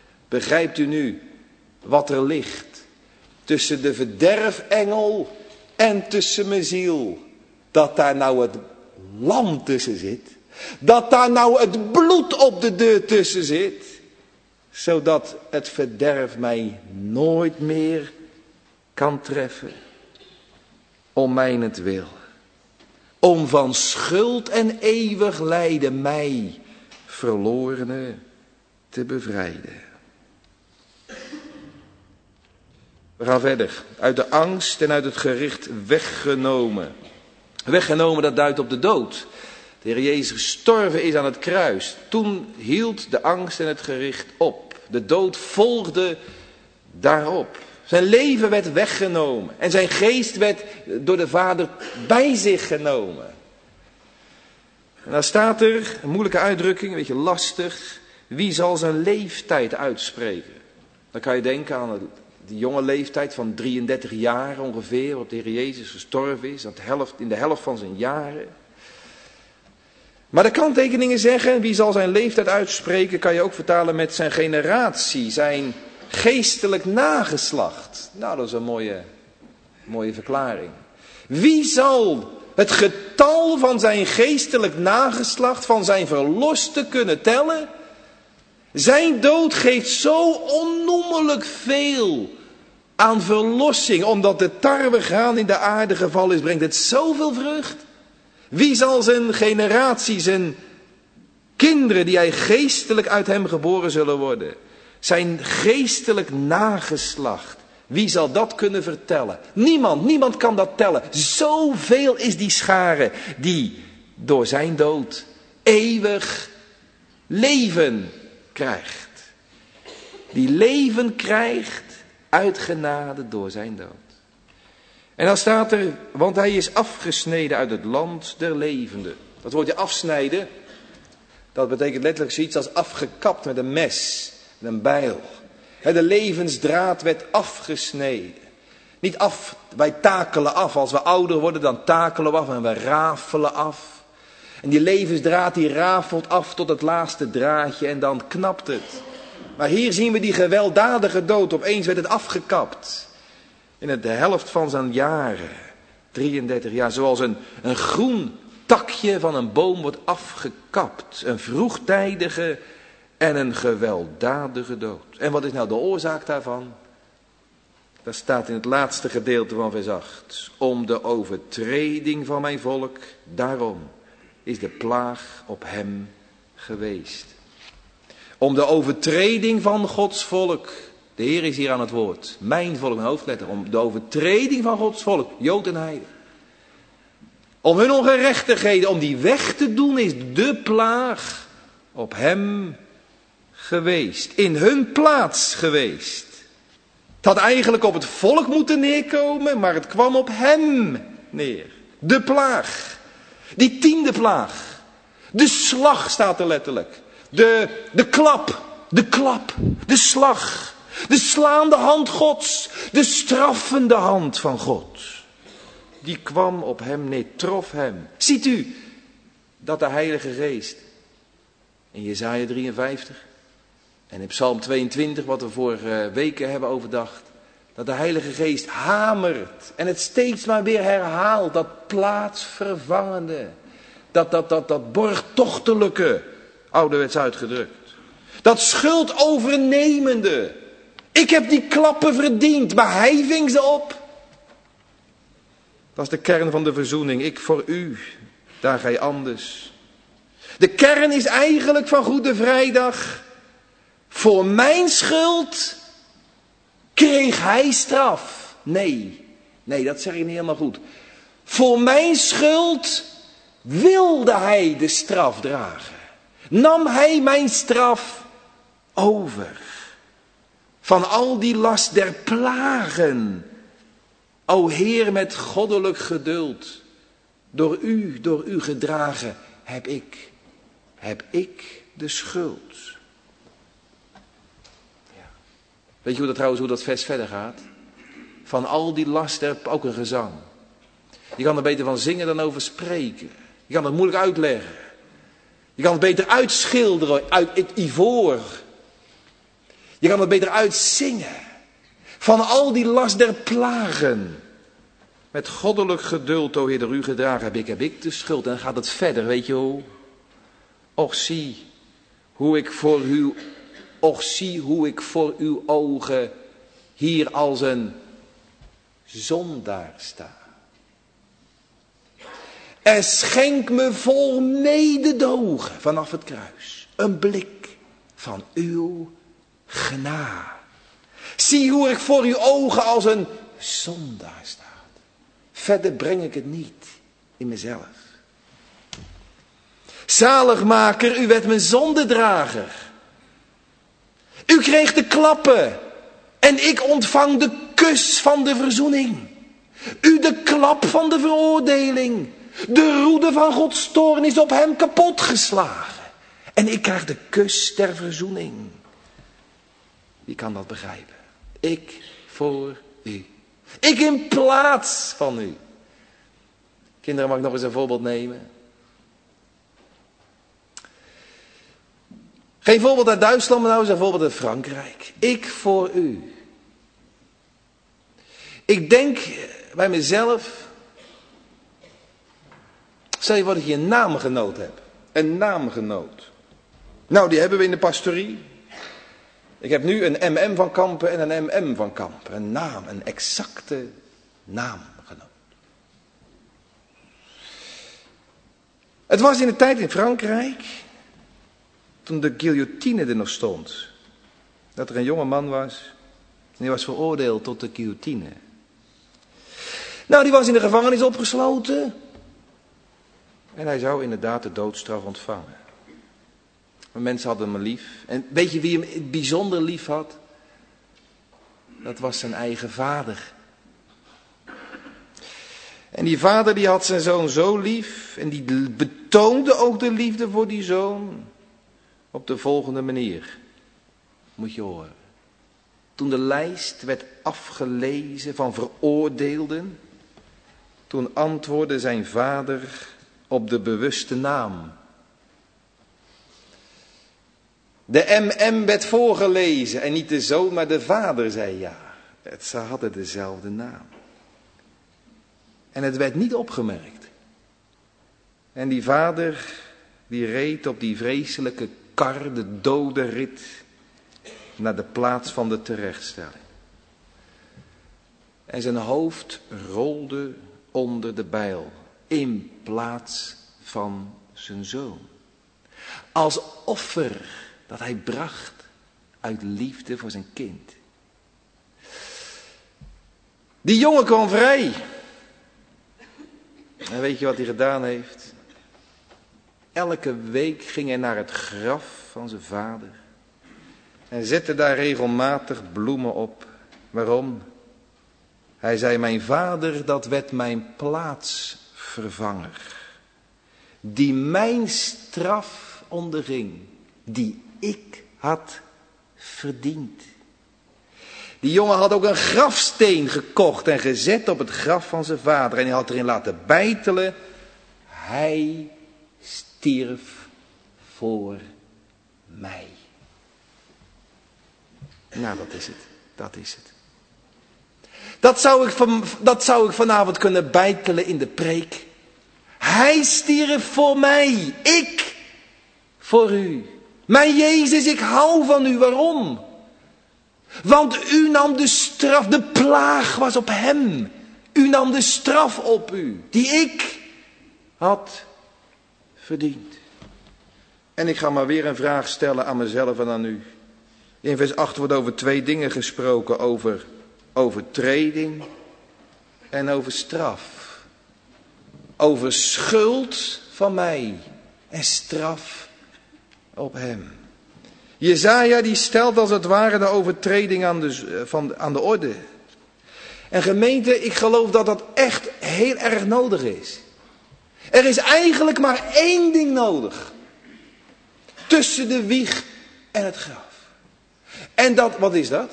[SPEAKER 1] Begrijpt u nu wat er ligt tussen de verderfengel
[SPEAKER 2] en tussen mijn ziel. Dat daar nou het lam tussen zit. Dat daar nou het bloed op de deur tussen zit. Zodat het verderf mij nooit meer kan treffen. Om mijnentwil. Om van schuld en eeuwig lijden mij, verlorene, te bevrijden. We gaan verder. Uit de angst en uit het gericht weggenomen. Weggenomen, dat duidt op de dood. De Heer Jezus gestorven is aan het kruis. Toen hield de angst en het gericht op. De dood volgde daarop. Zijn leven werd weggenomen. En zijn geest werd door de Vader bij zich genomen. En dan staat er, een moeilijke uitdrukking, een beetje lastig. Wie zal zijn leeftijd uitspreken? Dan kan je denken aan die jonge leeftijd van 33 jaar ongeveer. Waarop de Heer Jezus gestorven is. In de helft van zijn jaren. Maar de kanttekeningen zeggen, wie zal zijn leeftijd uitspreken, kan je ook vertalen met zijn generatie, zijn geestelijk nageslacht. Nou, dat is een mooie verklaring. Wie zal het getal van zijn geestelijk nageslacht, van zijn verlosten kunnen tellen? Zijn dood geeft zo onnoemelijk veel aan verlossing, omdat de tarwegraan in de aarde gevallen is, brengt het zoveel vrucht. Wie zal zijn generatie, zijn kinderen die hij geestelijk uit hem geboren zullen worden, zijn geestelijk nageslacht, wie zal dat kunnen vertellen? Niemand kan dat tellen. Zoveel is die schare die door zijn dood eeuwig leven krijgt. Die leven krijgt uit genade door zijn dood. En dan staat er, want hij is afgesneden uit het land der levenden. Dat woordje afsnijden, dat betekent letterlijk zoiets als afgekapt met een mes, met een bijl. De levensdraad werd afgesneden. Niet af, wij takelen af. Als we ouder worden, dan takelen we af en we rafelen af. En die levensdraad die rafelt af tot het laatste draadje en dan knapt het. Maar hier zien we die gewelddadige dood. Opeens werd het afgekapt. In de helft van zijn jaren. 33 jaar. Zoals een groen takje van een boom wordt afgekapt. Een vroegtijdige en een gewelddadige dood. En wat is nou de oorzaak daarvan? Dat staat in het laatste gedeelte van vers 8. Om de overtreding van mijn volk, daarom is de plaag op hem geweest. Om de overtreding van Gods volk. De Heer is hier aan het woord. Mijn volk, een hoofdletter. Om de overtreding van Gods volk, Jood en Heiden. Om hun ongerechtigheden, om die weg te doen, is de plaag op hem geweest. In hun plaats geweest. Het had eigenlijk op het volk moeten neerkomen, maar het kwam op hem neer. De plaag. Die 10e plaag. De slag staat er letterlijk. De klap. De slag. De slaande hand Gods. De straffende hand van God. Die kwam op hem neer, trof hem. Ziet u dat de Heilige Geest in Jesaja 53 en in Psalm 22, wat we vorige weken hebben overdacht, dat de Heilige Geest hamert en het steeds maar weer herhaalt, dat plaatsvervangende, dat borgtochtelijke, ouderwets uitgedrukt. Dat schuldovernemende. Ik heb die klappen verdiend, maar hij ving ze op. Dat is de kern van de verzoening. Ik voor u, daar gij anders. De kern is eigenlijk van Goede Vrijdag. Voor mijn schuld kreeg hij straf. Nee, dat zeg ik niet helemaal goed. Voor mijn schuld wilde hij de straf dragen. Nam hij mijn straf over. Van al die last der plagen. O Heer, met goddelijk geduld. Door u gedragen heb ik de schuld. Ja. Weet je hoe dat vers verder gaat? Van al die last der, ook een gezang. Je kan er beter van zingen dan over spreken. Je kan het moeilijk uitleggen. Je kan het beter uitschilderen uit het ivoor. Je kan het beter uitzingen. Van al die last der plagen. Met goddelijk geduld, o Heer, door u gedragen heb ik de schuld. En dan gaat het verder, weet je hoe? Och zie hoe ik voor uw ogen hier als een zondaar sta. En schenk me vol mededogen vanaf het kruis een blik van uw genade. Zie hoe ik voor uw ogen als een zondaar sta. Verder breng ik het niet in mezelf. Zaligmaker, u werd mijn zondedrager. U kreeg de klappen en ik ontvang de kus van de verzoening. U de klap van de veroordeling. De roede van Gods toorn is op hem kapotgeslagen. En ik krijg de kus der verzoening. Wie kan dat begrijpen? Ik voor u. Ik in plaats van u. Kinderen, mag ik nog eens een voorbeeld nemen? Geen voorbeeld uit Duitsland, maar nou eens een voorbeeld uit Frankrijk. Ik voor u. Ik denk bij mezelf. Stel je voor dat je een naamgenoot hebt. Een naamgenoot. Nou, die hebben we in de pastorie. Ik heb nu een MM van Kampen en een MM van Kampen. Een naam, een exacte naamgenoot. Het was in de tijd in Frankrijk, toen de guillotine er nog stond, dat er een jonge man was en die was veroordeeld tot de guillotine. Nou, die was in de gevangenis opgesloten en hij zou inderdaad de doodstraf ontvangen. Maar mensen hadden hem lief. En weet je wie hem het bijzonder lief had? Dat was zijn eigen vader. En die vader die had zijn zoon zo lief. En die betoonde ook de liefde voor die zoon. Op de volgende manier. Moet je horen. Toen de lijst werd afgelezen van veroordeelden. Toen antwoordde zijn vader op de bewuste naam. De MM werd voorgelezen en niet de zoon, maar de vader zei ja. Ze hadden dezelfde naam. En het werd niet opgemerkt. En die vader, die reed op die vreselijke kar, de dodenrit, naar de plaats van de terechtstelling. En zijn hoofd rolde onder de bijl, in plaats van zijn zoon. Als offer dat hij bracht uit liefde voor zijn kind. Die jongen kwam vrij. En weet je wat hij gedaan heeft? Elke week ging hij naar het graf van zijn vader. En zette daar regelmatig bloemen op. Waarom? Hij zei, mijn vader, dat werd mijn plaatsvervanger. Die mijn straf onderging. Die ik had verdiend. Die jongen had ook een grafsteen gekocht en gezet op het graf van zijn vader. En hij had erin laten beitelen. Hij stierf voor mij. Nou, dat is het. Dat is het. Dat zou ik vanavond kunnen beitelen in de preek. Hij stierf voor mij. Ik voor u. Mijn Jezus, ik hou van u. Waarom? Want u nam de straf, de plaag was op hem. U nam de straf op u, die ik had verdiend. En ik ga maar weer een vraag stellen aan mezelf en aan u. In vers 8 wordt over 2 dingen gesproken. Over overtreding en over straf. Over schuld van mij en straf op hem. Jesaja die stelt als het ware de overtreding aan de orde. En gemeente, ik geloof dat dat echt heel erg nodig is. Er is eigenlijk maar 1 ding nodig. Tussen de wieg en het graf. En dat, wat is dat?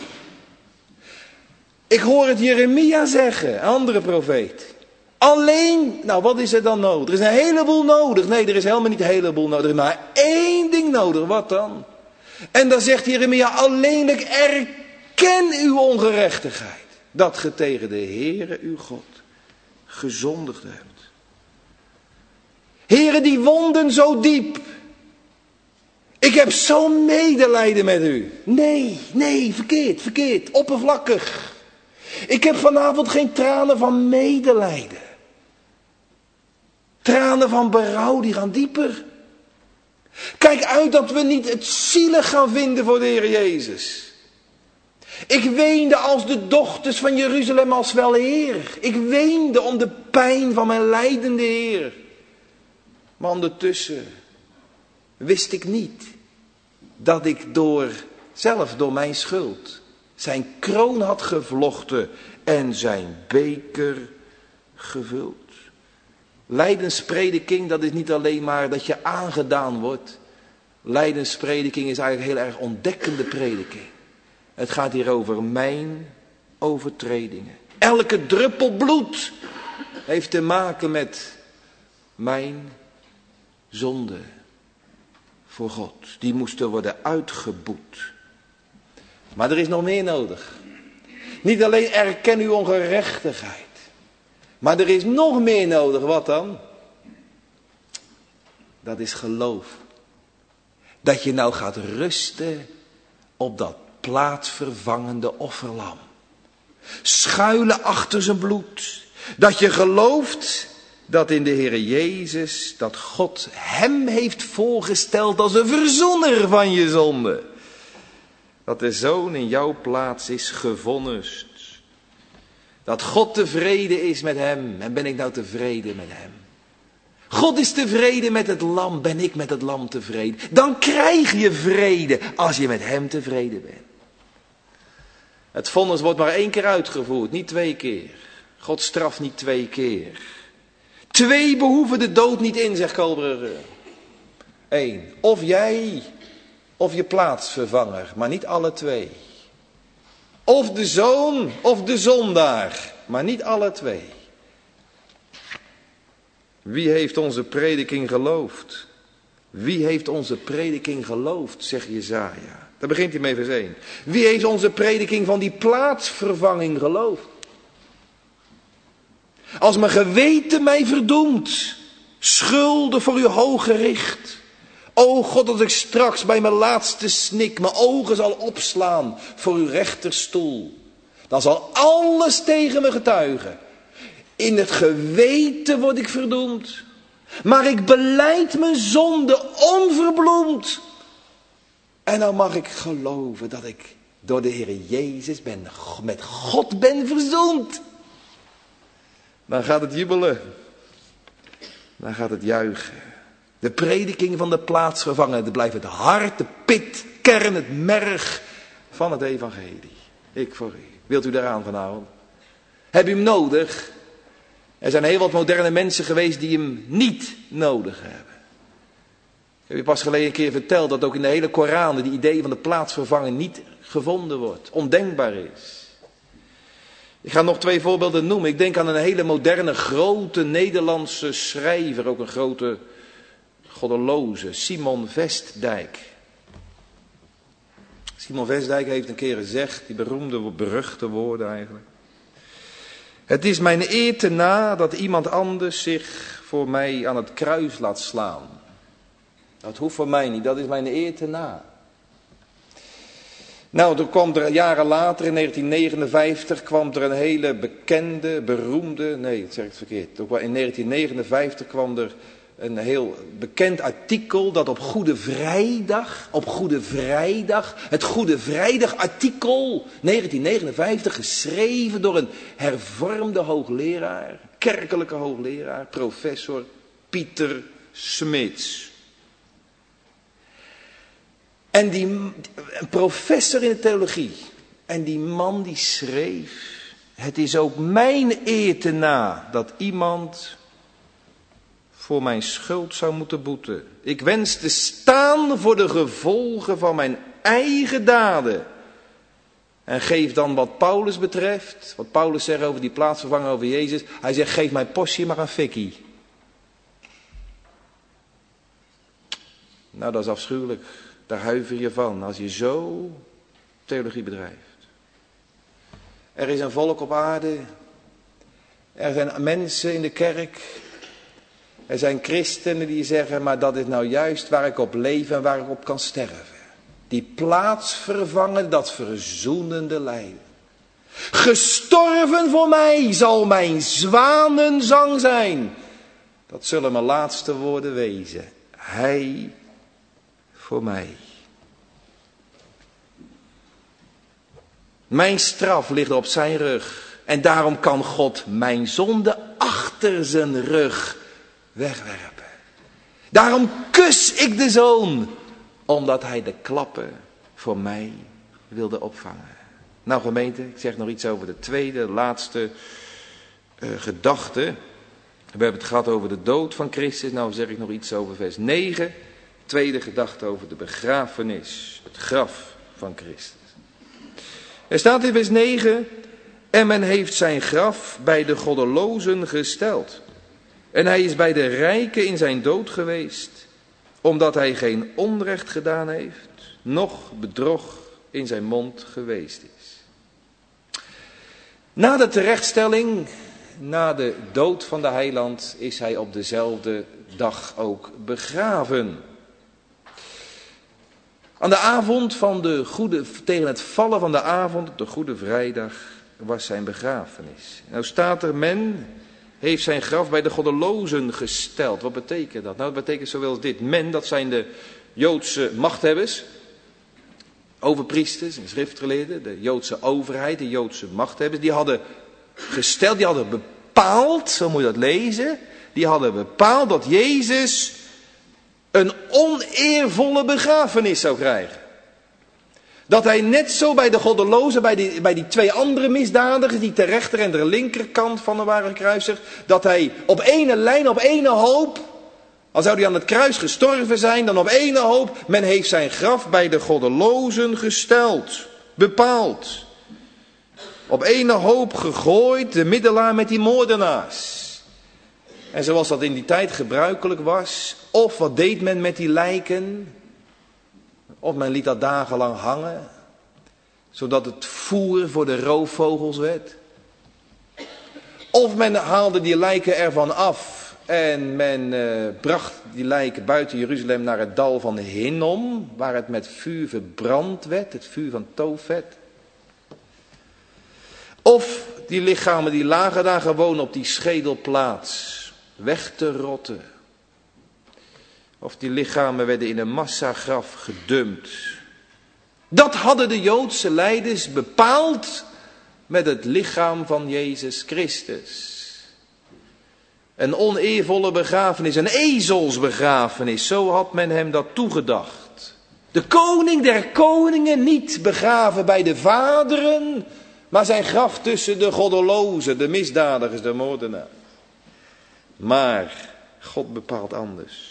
[SPEAKER 2] Ik hoor het Jeremia zeggen, een andere profeet. Alleen, nou wat is er dan nodig? Er is een heleboel nodig. Nee, er is helemaal niet een heleboel nodig. Er is maar 1 ding nodig. Wat dan? En dan zegt Jeremia, alleenlijk erken uw ongerechtigheid. Dat ge tegen de Heere uw God gezondigd hebt. Heere, die wonden zo diep. Ik heb zo'n medelijden met u. Nee, verkeerd, oppervlakkig. Ik heb vanavond geen tranen van medelijden. Tranen van berouw, die gaan dieper. Kijk uit dat we niet het zielig gaan vinden voor de Heer Jezus. Ik weende als de dochters van Jeruzalem als wel Heer. Ik weende om de pijn van mijn lijdende Heer. Maar ondertussen wist ik niet dat ik door mijn schuld zijn kroon had gevlochten en zijn beker gevuld. Lijdensprediking, dat is niet alleen maar dat je aangedaan wordt. Lijdensprediking is eigenlijk heel erg ontdekkende prediking. Het gaat hier over mijn overtredingen. Elke druppel bloed heeft te maken met mijn zonde voor God. Die moesten worden uitgeboet. Maar er is nog meer nodig. Niet alleen erken uw ongerechtigheid. Maar er is nog meer nodig. Wat dan? Dat is geloof. Dat je nou gaat rusten op dat plaatsvervangende offerlam. Schuilen achter zijn bloed. Dat je gelooft dat in de Heer Jezus, dat God hem heeft voorgesteld als een verzoener van je zonde. Dat de Zoon in jouw plaats is gevonnist. Dat God tevreden is met hem. En ben ik nou tevreden met hem? God is tevreden met het lam. Ben ik met het lam tevreden? Dan krijg je vrede als je met hem tevreden bent. Het vonnis wordt maar 1 keer uitgevoerd, niet 2 keer. God straft niet 2 keer. 2 behoeven de dood niet in, zegt Kolbrugge. 1. Of jij, of je plaatsvervanger, maar niet alle 2. Of de zoon, of de zondaar, maar niet alle 2. Wie heeft onze prediking geloofd? Wie heeft onze prediking geloofd, zegt Jesaja. Daar begint hij mee, vers 1. Wie heeft onze prediking van die plaatsvervanging geloofd? Als mijn geweten mij verdoemt, schulden voor u hoog gericht. O God, dat ik straks bij mijn laatste snik mijn ogen zal opslaan voor uw rechterstoel. Dan zal alles tegen me getuigen. In het geweten word ik verdoemd. Maar ik belijd mijn zonde onverbloemd. En dan mag ik geloven dat ik door de Heer Jezus met God ben verzoend. Dan gaat het jubelen. Dan gaat het juichen. De prediking van de plaatsvervanger. Dat blijft het hart, de pit, kern, het merg van het evangelie. Ik voor u. Wilt u daaraan vanavond? Heb u hem nodig? Er zijn heel wat moderne mensen geweest die hem niet nodig hebben. Ik heb u pas geleden een keer verteld dat ook in de hele Koran die idee van de plaatsvervanger niet gevonden wordt. Ondenkbaar is. Ik ga nog 2 voorbeelden noemen. Ik denk aan een hele moderne, grote Nederlandse schrijver. Ook een grote goddeloze. Simon Vestdijk. Simon Vestdijk heeft een keer gezegd, die beruchte woorden eigenlijk. Het is mijn eer te na dat iemand anders zich voor mij aan het kruis laat slaan. Dat hoeft voor mij niet, dat is mijn eer te na. Nou, toen kwam er jaren later, in 1959, kwam er een hele bekende, beroemde, nee, dat zeg ik het verkeerd. In 1959 kwam er een heel bekend artikel dat op Goede Vrijdag, het Goede Vrijdag artikel 1959, geschreven door een hervormde hoogleraar, kerkelijke hoogleraar, professor Pieter Smits. En een professor in de theologie. En die man die schreef, het is ook mijn eer te na dat iemand voor mijn schuld zou moeten boeten. Ik wens te staan voor de gevolgen van mijn eigen daden. En geef dan wat Paulus betreft, wat Paulus zegt over die plaatsvervanger over Jezus. Hij zegt, geef mijn postje maar een fikkie. Nou, dat is afschuwelijk. Daar huiver je van als je zo theologie bedrijft. Er is een volk op aarde Er zijn mensen in de kerk, er zijn christenen die zeggen, maar dat is nou juist waar ik op leef en waar ik op kan sterven. Die plaatsvervangen, dat verzoenende lijden. Gestorven voor mij zal mijn zwanenzang zijn. Dat zullen mijn laatste woorden wezen. Hij voor mij. Mijn straf ligt op zijn rug. En daarom kan God mijn zonde achter zijn rug wegwerpen. Daarom kus ik de Zoon. Omdat hij de klappen voor mij wilde opvangen. Nou gemeente, ik zeg nog iets over de tweede, laatste gedachte. We hebben het gehad over de dood van Christus. Nou zeg ik nog iets over vers 9. Tweede gedachte over de begrafenis. Het graf van Christus. Er staat in vers 9. En men heeft zijn graf bij de goddelozen gesteld. En hij is bij de rijken in zijn dood geweest. Omdat hij geen onrecht gedaan heeft. Noch bedrog in zijn mond geweest is. Na de terechtstelling, na de dood van de heiland, is hij op dezelfde dag ook begraven. Aan de avond van tegen het vallen van de avond, op de Goede Vrijdag, was zijn begrafenis. Nou staat er, men heeft zijn graf bij de goddelozen gesteld. Wat betekent dat? Nou, dat betekent zowel als dit. Men, dat zijn de Joodse machthebbers, overpriesters en schriftgeleerden, de Joodse overheid, de Joodse machthebbers, die hadden gesteld, die hadden bepaald, zo moet je dat lezen, die hadden bepaald dat Jezus een oneervolle begrafenis zou krijgen. Dat hij net zo bij de goddelozen, bij die twee andere misdadigers, die ter rechter en ter linkerkant van hem waren gekruisigd, dat hij op ene lijn, op ene hoop, al zou hij aan het kruis gestorven zijn, dan op ene hoop, men heeft zijn graf bij de goddelozen gesteld, bepaald. Op ene hoop gegooid, de middelaar met die moordenaars. En zoals dat in die tijd gebruikelijk was, of wat deed men met die lijken? Of men liet dat dagenlang hangen, zodat het voer voor de roofvogels werd. Of men haalde die lijken ervan af en men bracht die lijken buiten Jeruzalem naar het dal van Hinnom, waar het met vuur verbrand werd, het vuur van Tofet. Of die lichamen die lagen daar gewoon op die schedelplaats, weg te rotten. Of die lichamen werden in een massagraf gedumpt. Dat hadden de Joodse leiders bepaald met het lichaam van Jezus Christus. Een oneervolle begrafenis, een ezelsbegrafenis, zo had men hem dat toegedacht. De koning der koningen niet begraven bij de vaderen, maar zijn graf tussen de goddelozen, de misdadigers, de moordenaars. Maar God bepaalt anders.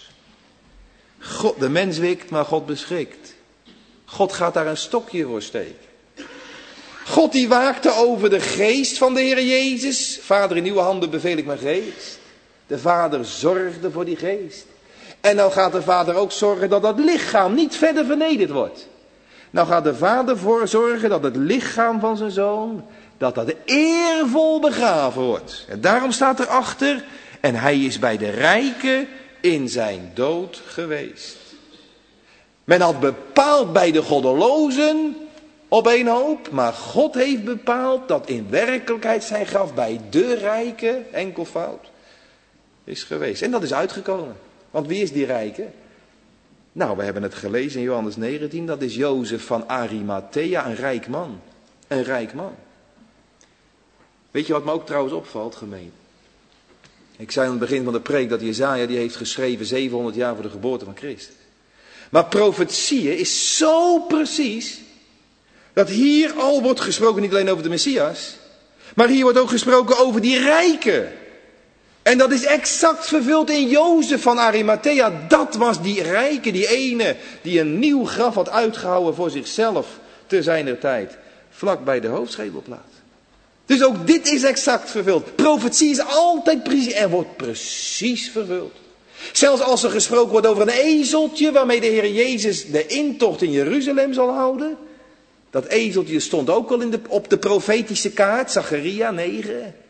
[SPEAKER 2] De mens wikt, maar God beschikt. God gaat daar een stokje voor steken. God die waakte over de geest van de Heer Jezus. Vader, in uw handen beveel ik mijn geest. De Vader zorgde voor die geest. En nou gaat de Vader ook zorgen dat dat lichaam niet verder vernederd wordt. Nou gaat de Vader voor zorgen dat het lichaam van zijn Zoon, dat eervol begraven wordt. En daarom staat erachter, en hij is bij de rijken in zijn dood geweest. Men had bepaald bij de goddelozen op één hoop, maar God heeft bepaald dat in werkelijkheid zijn graf bij de rijken, enkelvoud, is geweest. En dat is uitgekomen. Want wie is die rijke? Nou, we hebben het gelezen in Johannes 19, dat is Jozef van Arimathea, een rijk man. Een rijk man. Weet je wat me ook trouwens opvalt, gemeente? Ik zei aan het begin van de preek dat Jesaja die heeft geschreven 700 jaar voor de geboorte van Christus. Maar profetieën is zo precies, dat hier al wordt gesproken niet alleen over de Messias, maar hier wordt ook gesproken over die rijken. En dat is exact vervuld in Jozef van Arimathea. Dat was die rijke, die ene die een nieuw graf had uitgehouden voor zichzelf te zijner tijd, vlak bij de hoofdschedelplaats. Dus ook dit is exact vervuld. Profetie is altijd precies en wordt precies vervuld. Zelfs als er gesproken wordt over een ezeltje waarmee de Heer Jezus de intocht in Jeruzalem zal houden. Dat ezeltje stond ook al op de profetische kaart, Zacharia 9.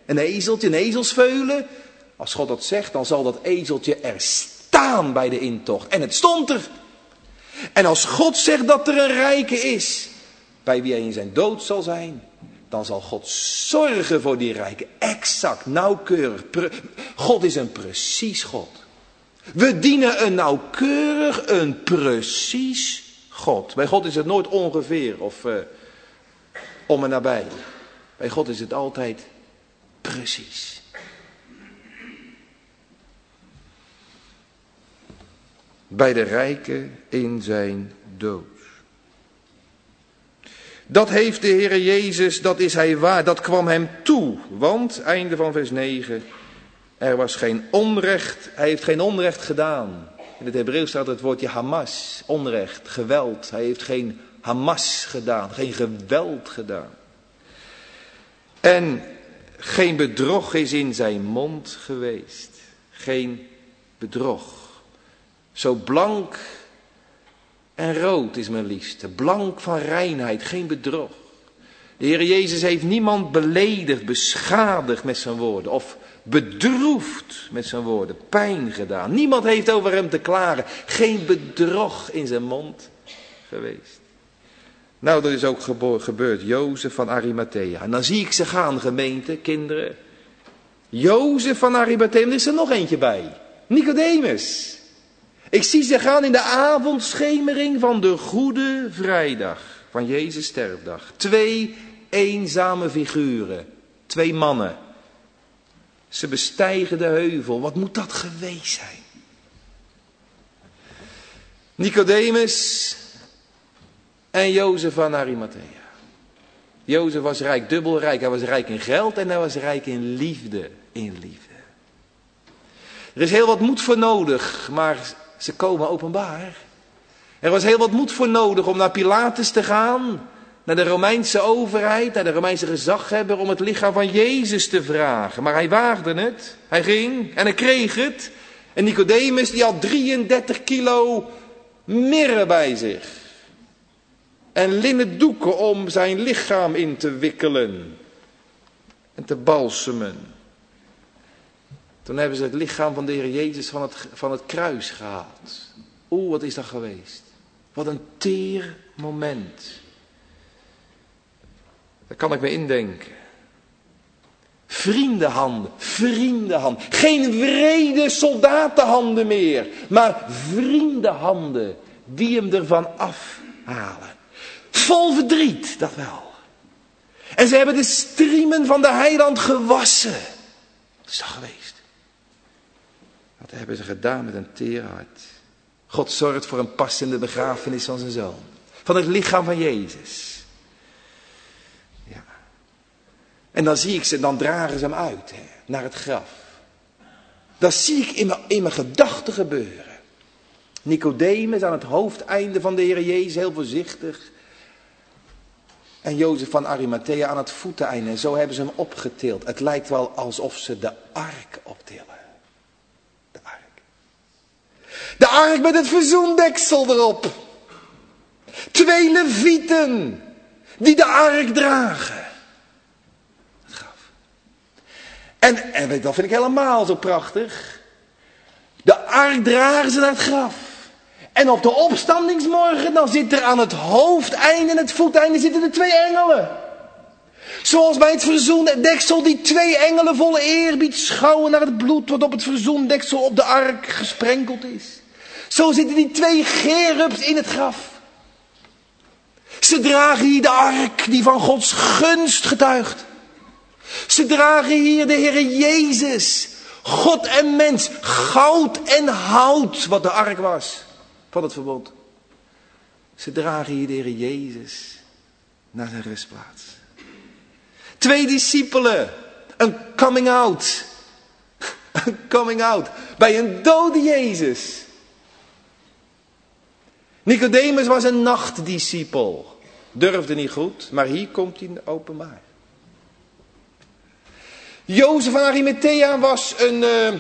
[SPEAKER 2] Een ezeltje, een ezelsveulen. Als God dat zegt, dan zal dat ezeltje er staan bij de intocht. En het stond er. En als God zegt dat er een rijke is, bij wie hij in zijn dood zal zijn, dan zal God zorgen voor die rijke. Exact, nauwkeurig. God is een precies God. We dienen een nauwkeurig, een precies God. Bij God is het nooit ongeveer of om en nabij. Bij God is het altijd precies. Bij de rijke in zijn dood. Dat heeft de Heere Jezus, dat is hij waar, dat kwam hem toe. Want, einde van vers 9, er was geen onrecht, hij heeft geen onrecht gedaan. In het Hebreeuws staat het woordje Hamas, onrecht, geweld. Hij heeft geen Hamas gedaan, geen geweld gedaan. En geen bedrog is in zijn mond geweest. Geen bedrog. Zo blank en rood is mijn liefste. Blank van reinheid, geen bedrog. De Heer Jezus heeft niemand beledigd, beschadigd met zijn woorden. Of bedroefd met zijn woorden, pijn gedaan. Niemand heeft over hem te klagen. Geen bedrog in zijn mond geweest. Nou, dat is ook gebeurd. Jozef van Arimathea. En dan zie ik ze gaan, gemeente, kinderen. Jozef van Arimathea, er is er nog eentje bij. Nicodemus. Ik zie ze gaan in de avondschemering van de Goede Vrijdag. Van Jezus' sterfdag. 2 eenzame figuren. 2 mannen. Ze bestijgen de heuvel. Wat moet dat geweest zijn? Nicodemus en Jozef van Arimathea. Jozef was rijk, dubbel rijk. Hij was rijk in geld en hij was rijk in liefde. In liefde. Er is heel wat moed voor nodig, maar ze komen openbaar. Er was heel wat moed voor nodig om naar Pilatus te gaan. Naar de Romeinse overheid, naar de Romeinse gezaghebber om het lichaam van Jezus te vragen. Maar hij waagde het. Hij ging en hij kreeg het. En Nicodemus die had 33 kilo mirre bij zich. En linnen doeken om zijn lichaam in te wikkelen. En te balsemen. Toen hebben ze het lichaam van de Heer Jezus van het kruis gehaald. Oeh, wat is dat geweest. Wat een teer moment. Daar kan ik me indenken. Vriendenhanden, vriendenhanden. Geen wrede soldatenhanden meer. Maar vriendenhanden die hem ervan afhalen. Vol verdriet, dat wel. En ze hebben de striemen van de heiland gewassen. Wat is dat geweest? Dat hebben ze gedaan met een teer hart. God zorgt voor een passende begrafenis van zijn zoon. Van het lichaam van Jezus. Ja. En dan zie ik ze, dan dragen ze hem uit naar het graf. Dat zie ik in mijn gedachten gebeuren. Nicodemus aan het hoofdeinde van de Heer Jezus, heel voorzichtig. En Jozef van Arimathea aan het voeteneinde. En zo hebben ze hem opgetild. Het lijkt wel alsof ze de ark optillen. De ark. De ark met het verzoendeksel erop. 2 levieten die de ark dragen. Het graf. En dat vind ik helemaal zo prachtig. De ark dragen ze naar het graf. En op de opstandingsmorgen, dan zit er aan het hoofdeinde en het voeteinde zitten er 2 engelen. Zoals bij het verzoendeksel die 2 engelen vol eerbied schouwen naar het bloed wat op het verzoendeksel op de ark gesprenkeld is. Zo zitten die 2 gerubs in het graf. Ze dragen hier de ark die van Gods gunst getuigt. Ze dragen hier de Heere Jezus, God en mens, goud en hout wat de ark was. Van het verbond. Ze dragen hier de Heer Jezus naar zijn rustplaats. 2 discipelen. Een coming out. Een coming out. Bij een dode Jezus. Nicodemus was een nachtdiscipel. Durfde niet goed, maar hier komt hij openbaar. Jozef van Arimathea was een...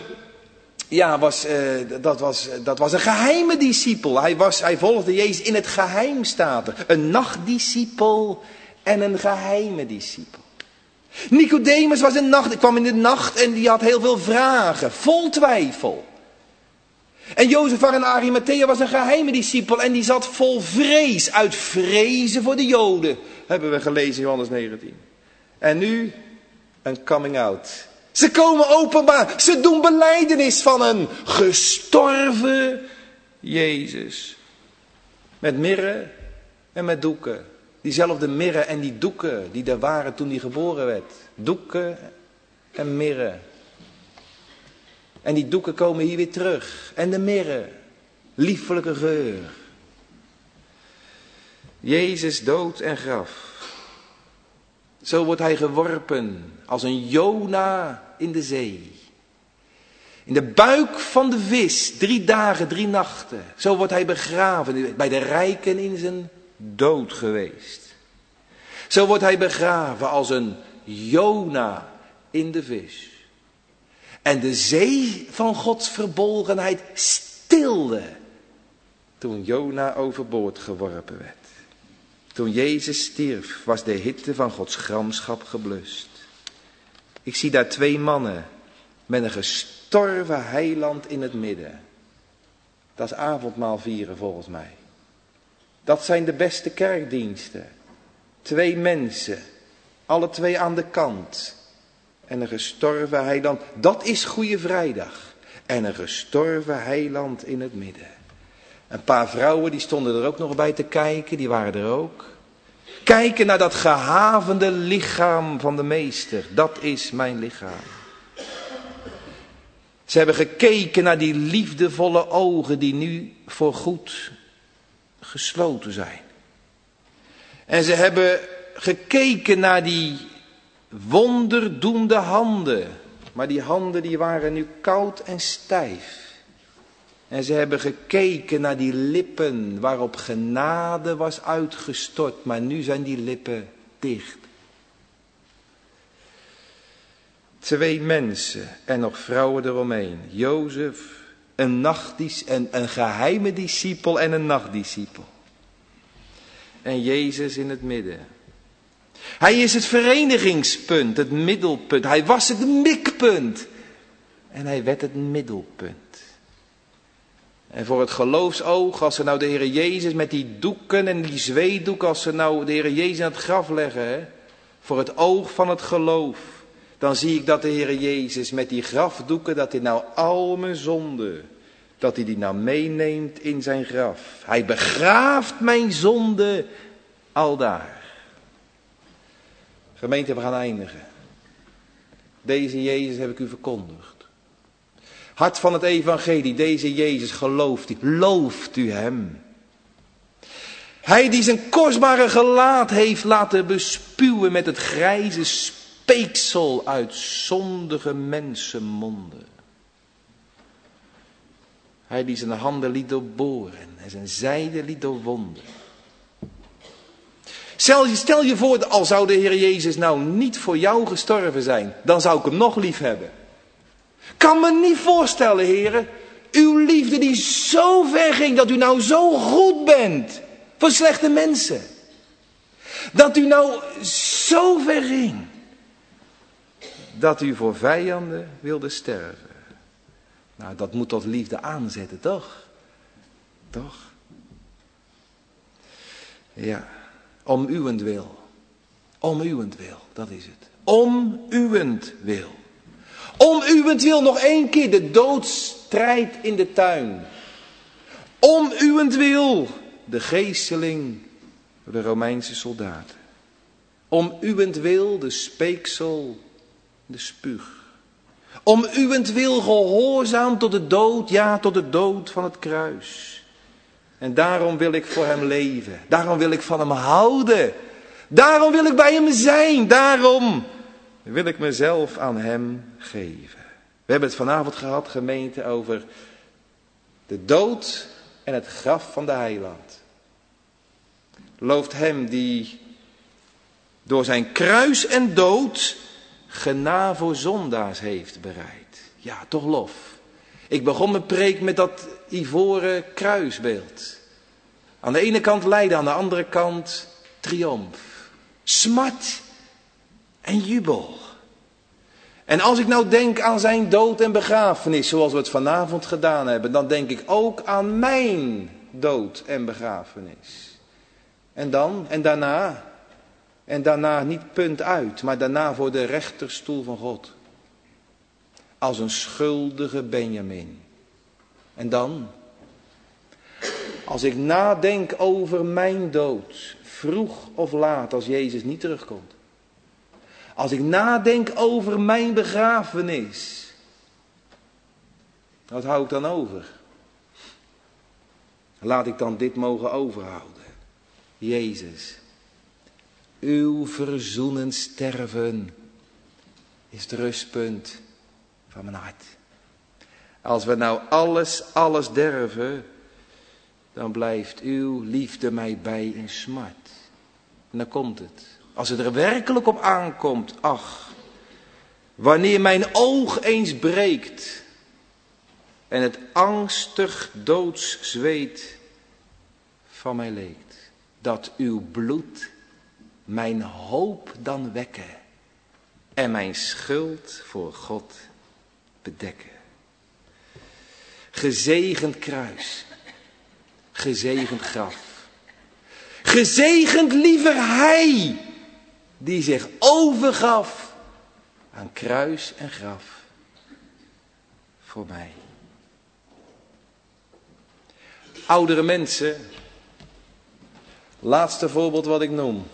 [SPEAKER 2] dat was een geheime discipel. Hij volgde Jezus in het geheim, staat er. Een nachtdiscipel en een geheime discipel. Nicodemus kwam in de nacht en die had heel veel vragen, vol twijfel. En Jozef van Arimathea was een geheime discipel en die zat vol vrees, uit vrezen voor de Joden. Hebben we gelezen in Johannes 19. En nu een coming out. Ze komen openbaar, ze doen belijdenis van een gestorven Jezus. Met mirre en met doeken. Diezelfde mirre en die doeken die er waren toen hij geboren werd. Doeken en mirre. En die doeken komen hier weer terug. En de mirre. Liefelijke geur. Jezus dood en graf. Zo wordt hij geworpen als een Jona in de zee. In de buik van de vis, 3 dagen, 3 nachten. Zo wordt hij begraven, bij de rijken in zijn dood geweest. Zo wordt hij begraven als een Jona in de vis. En de zee van Gods verbolgenheid stilde toen Jona overboord geworpen werd. Toen Jezus stierf, was de hitte van Gods gramschap geblust. Ik zie daar 2 mannen met een gestorven heiland in het midden. Dat is avondmaal vieren volgens mij. Dat zijn de beste kerkdiensten. 2 mensen, alle 2 aan de kant. En een gestorven heiland, dat is Goeie Vrijdag. En een gestorven heiland in het midden. Een paar vrouwen die stonden er ook nog bij te kijken, die waren er ook. Kijken naar dat gehavende lichaam van de meester, dat is mijn lichaam. Ze hebben gekeken naar die liefdevolle ogen die nu voorgoed gesloten zijn. En ze hebben gekeken naar die wonderdoende handen. Maar die handen die waren nu koud en stijf. En ze hebben gekeken naar die lippen waarop genade was uitgestort. Maar nu zijn die lippen dicht. 2 mensen en nog vrouwen eromheen. Jozef, een geheime discipel en een nachtdiscipel. En Jezus in het midden. Hij is het verenigingspunt, het middelpunt. Hij was het mikpunt. En hij werd het middelpunt. En voor het geloofsoog, als ze nou de Heer Jezus met die doeken en die zweetdoeken, als ze nou de Heer Jezus aan het graf leggen, hè, voor het oog van het geloof, dan zie ik dat de Heer Jezus met die grafdoeken, dat hij nou al mijn zonde, dat hij die nou meeneemt in zijn graf. Hij begraaft mijn zonde aldaar. Gemeente, we gaan eindigen. Deze Jezus heb ik u verkondigd. Hart van het evangelie, deze Jezus gelooft u. Looft u hem. Hij die zijn kostbare gelaat heeft laten bespuwen met het grijze speeksel uit zondige mensenmonden. Hij die zijn handen liet doorboren en zijn zijde liet doorwonden. Stel je voor, al zou de Heer Jezus nou niet voor jou gestorven zijn, dan zou ik hem nog lief hebben. Kan me niet voorstellen, heren, uw liefde die zo ver ging, dat u nou zo goed bent voor slechte mensen. Dat u nou zo ver ging, dat u voor vijanden wilde sterven. Nou, dat moet tot liefde aanzetten, toch? Toch? Ja, om uwentwil. Om uwentwil, dat is het. Om uwentwil. Om uwentwil nog 1 keer de doodstrijd in de tuin. Om uwentwil de geesteling door de Romeinse soldaten. Om uwentwil de speeksel, de spuug. Om uwentwil gehoorzaam tot de dood, ja tot de dood van het kruis. En daarom wil ik voor hem leven. Daarom wil ik van hem houden. Daarom wil ik bij hem zijn. Daarom wil ik mezelf aan hem geven. We hebben het vanavond gehad, gemeente, over de dood en het graf van de heiland. Looft hem die door zijn kruis en dood genade voor zondaars heeft bereid. Ja, toch lof. Ik begon mijn preek met dat ivoren kruisbeeld. Aan de ene kant lijden, aan de andere kant triomf. Smart en jubel. En als ik nou denk aan zijn dood en begrafenis, zoals we het vanavond gedaan hebben, dan denk ik ook aan mijn dood en begrafenis. En dan, en daarna niet punt uit, maar daarna voor de rechterstoel van God. Als een schuldige Benjamin. En dan, als ik nadenk over mijn dood, vroeg of laat als Jezus niet terugkomt. Als ik nadenk over mijn begrafenis, wat hou ik dan over? Laat ik dan dit mogen overhouden. Jezus, uw verzoenend sterven is het rustpunt van mijn hart. Als we nou alles derven, dan blijft uw liefde mij bij in smart. En dan komt het. Als het er werkelijk op aankomt, ach, wanneer mijn oog eens breekt en het angstig doodszweet van mij leekt, dat uw bloed mijn hoop dan wekken en mijn schuld voor God bedekken. Gezegend kruis, gezegend graf, gezegend liever hij die zich overgaf aan kruis en graf voor mij. Oudere mensen, laatste voorbeeld wat ik noem.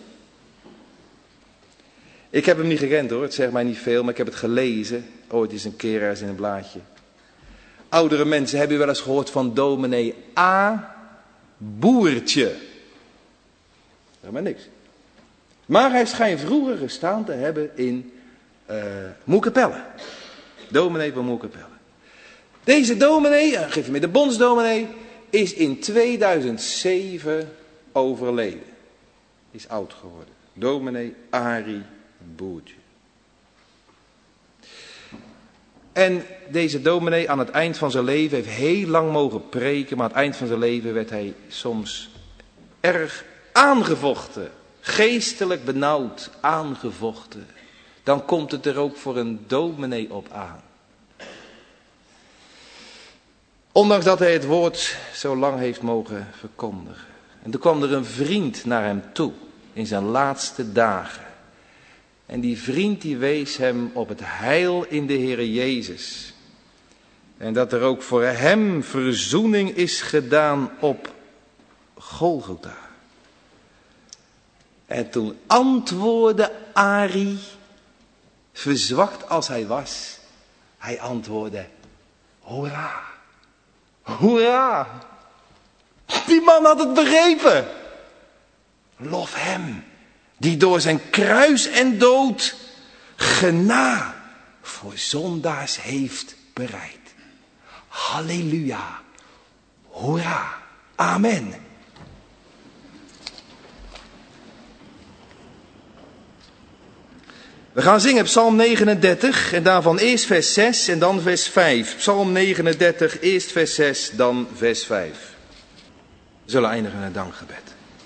[SPEAKER 2] Ik heb hem niet gekend hoor, het zegt mij niet veel, maar ik heb het gelezen. Ooit eens een keer ergens in een blaadje. Oudere mensen, hebben u wel eens gehoord van dominee A. Boertje? Zeg maar niks. Maar hij schijnt vroeger gestaan te hebben in Moerkapelle. Dominee van Moerkapelle. Deze dominee, geef me de bondsdominee, is in 2007 overleden. Is oud geworden. Dominee Arie Boertje. En deze dominee aan het eind van zijn leven heeft heel lang mogen preken, maar aan het eind van zijn leven werd hij soms erg aangevochten. Geestelijk benauwd aangevochten. Dan komt het er ook voor een dominee op aan. Ondanks dat hij het woord zo lang heeft mogen verkondigen. En toen kwam er een vriend naar hem toe in zijn laatste dagen. En die vriend die wees hem op het heil in de Heere Jezus. En dat er ook voor hem verzoening is gedaan op Golgotha. En toen antwoordde Arie, verzwakt als hij was, hij antwoordde, hoera, hoera. Die man had het begrepen. Lof hem, die door zijn kruis en dood gena voor zondaars heeft bereid. Halleluja, hoera, amen. We gaan zingen Psalm 39 en daarvan eerst vers 6 en dan vers 5. Psalm 39, eerst vers 6, dan vers 5. We zullen eindigen met een dankgebed.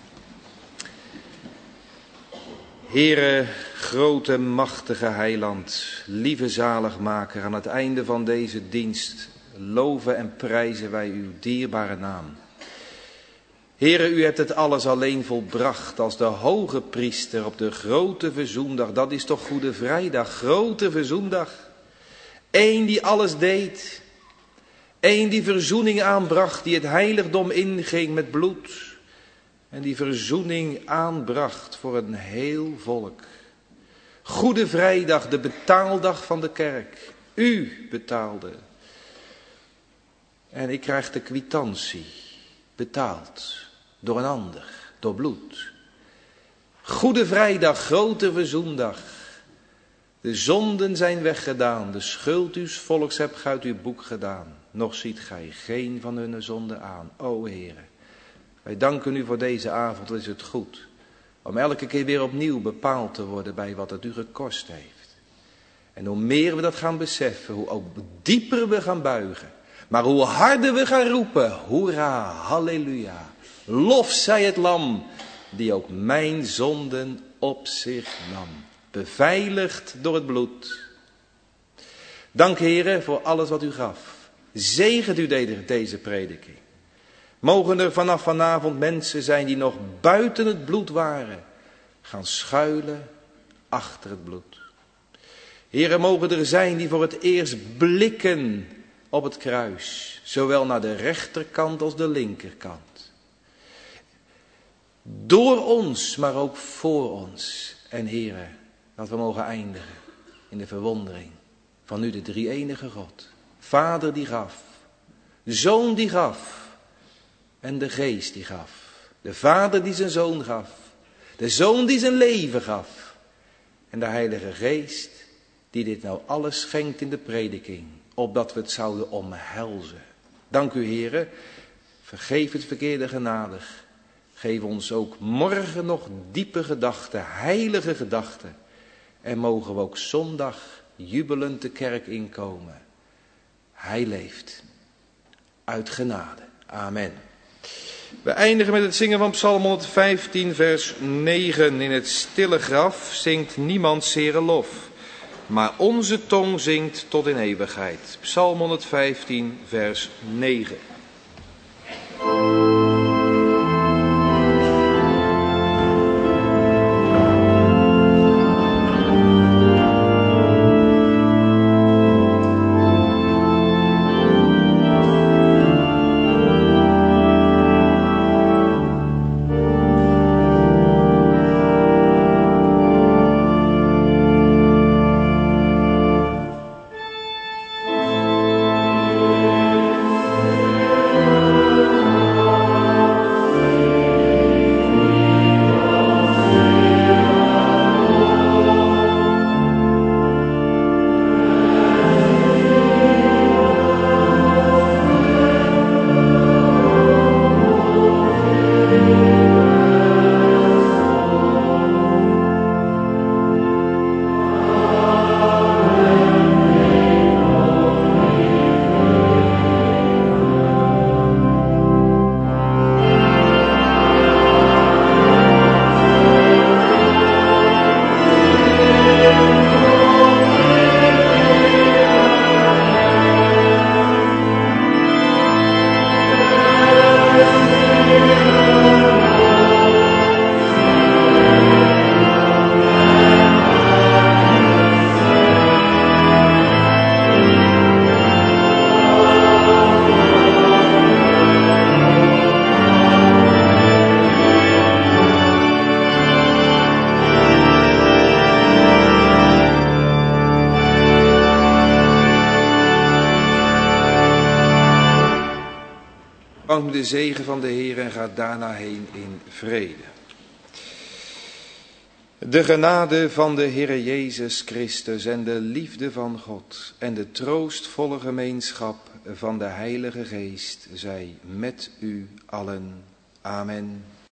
[SPEAKER 2] Heere, grote, machtige heiland, lieve zaligmaker, aan het einde van deze dienst loven en prijzen wij uw dierbare naam. Heere, u hebt het alles alleen volbracht als de hoge priester op de grote verzoendag. Dat is toch Goede Vrijdag, grote verzoendag. Eén die alles deed. Eén die verzoening aanbracht, die het heiligdom inging met bloed. En die verzoening aanbracht voor een heel volk. Goede Vrijdag, de betaaldag van de kerk. U betaalde. En ik krijg de kwitantie. Betaald. Door een ander. Door bloed. Goede Vrijdag, grote verzoendag. De zonden zijn weggedaan. De schuld uws volks hebt gij uit uw boek gedaan. Nog ziet gij geen van hun zonden aan. O Heere. Wij danken u voor deze avond. Is het goed. Om elke keer weer opnieuw bepaald te worden bij wat het u gekost heeft. En hoe meer we dat gaan beseffen. Hoe ook dieper we gaan buigen. Maar hoe harder we gaan roepen. Hoera, halleluja. Lof zij het lam. Die ook mijn zonden op zich nam. beveiligd door het bloed. Dank, Heere, voor alles wat u gaf. Zegent u deze prediking. Mogen er vanaf vanavond mensen zijn die nog buiten het bloed waren, gaan schuilen achter het bloed. Heere, mogen er zijn die voor het eerst blikken op het kruis, zowel naar de rechterkant als de linkerkant. Door ons, maar ook voor ons. En Heere, dat we mogen eindigen in de verwondering van u, de drie-enige God. Vader die gaf, Zoon die gaf en de Geest die gaf. De Vader die zijn Zoon gaf, de Zoon die zijn leven gaf en de Heilige Geest die dit nou alles schenkt in de prediking, opdat we het zouden omhelzen. Dank u, Heere, vergeef het verkeerde genadig. Geef ons ook morgen nog diepe gedachten, heilige gedachten. En mogen we ook zondag jubelend de kerk inkomen. Hij leeft. Uit genade. Amen.
[SPEAKER 1] We eindigen met het zingen van Psalm 115, vers 9. In het stille graf zingt niemand zere lof, maar onze tong zingt tot in eeuwigheid. Psalm 115, vers 9. Ontvangt de zegen van de Heer en gaat daarna heen in vrede. De genade van de Heer Jezus Christus en de liefde van God en de troostvolle gemeenschap van de Heilige Geest zij met u allen. Amen.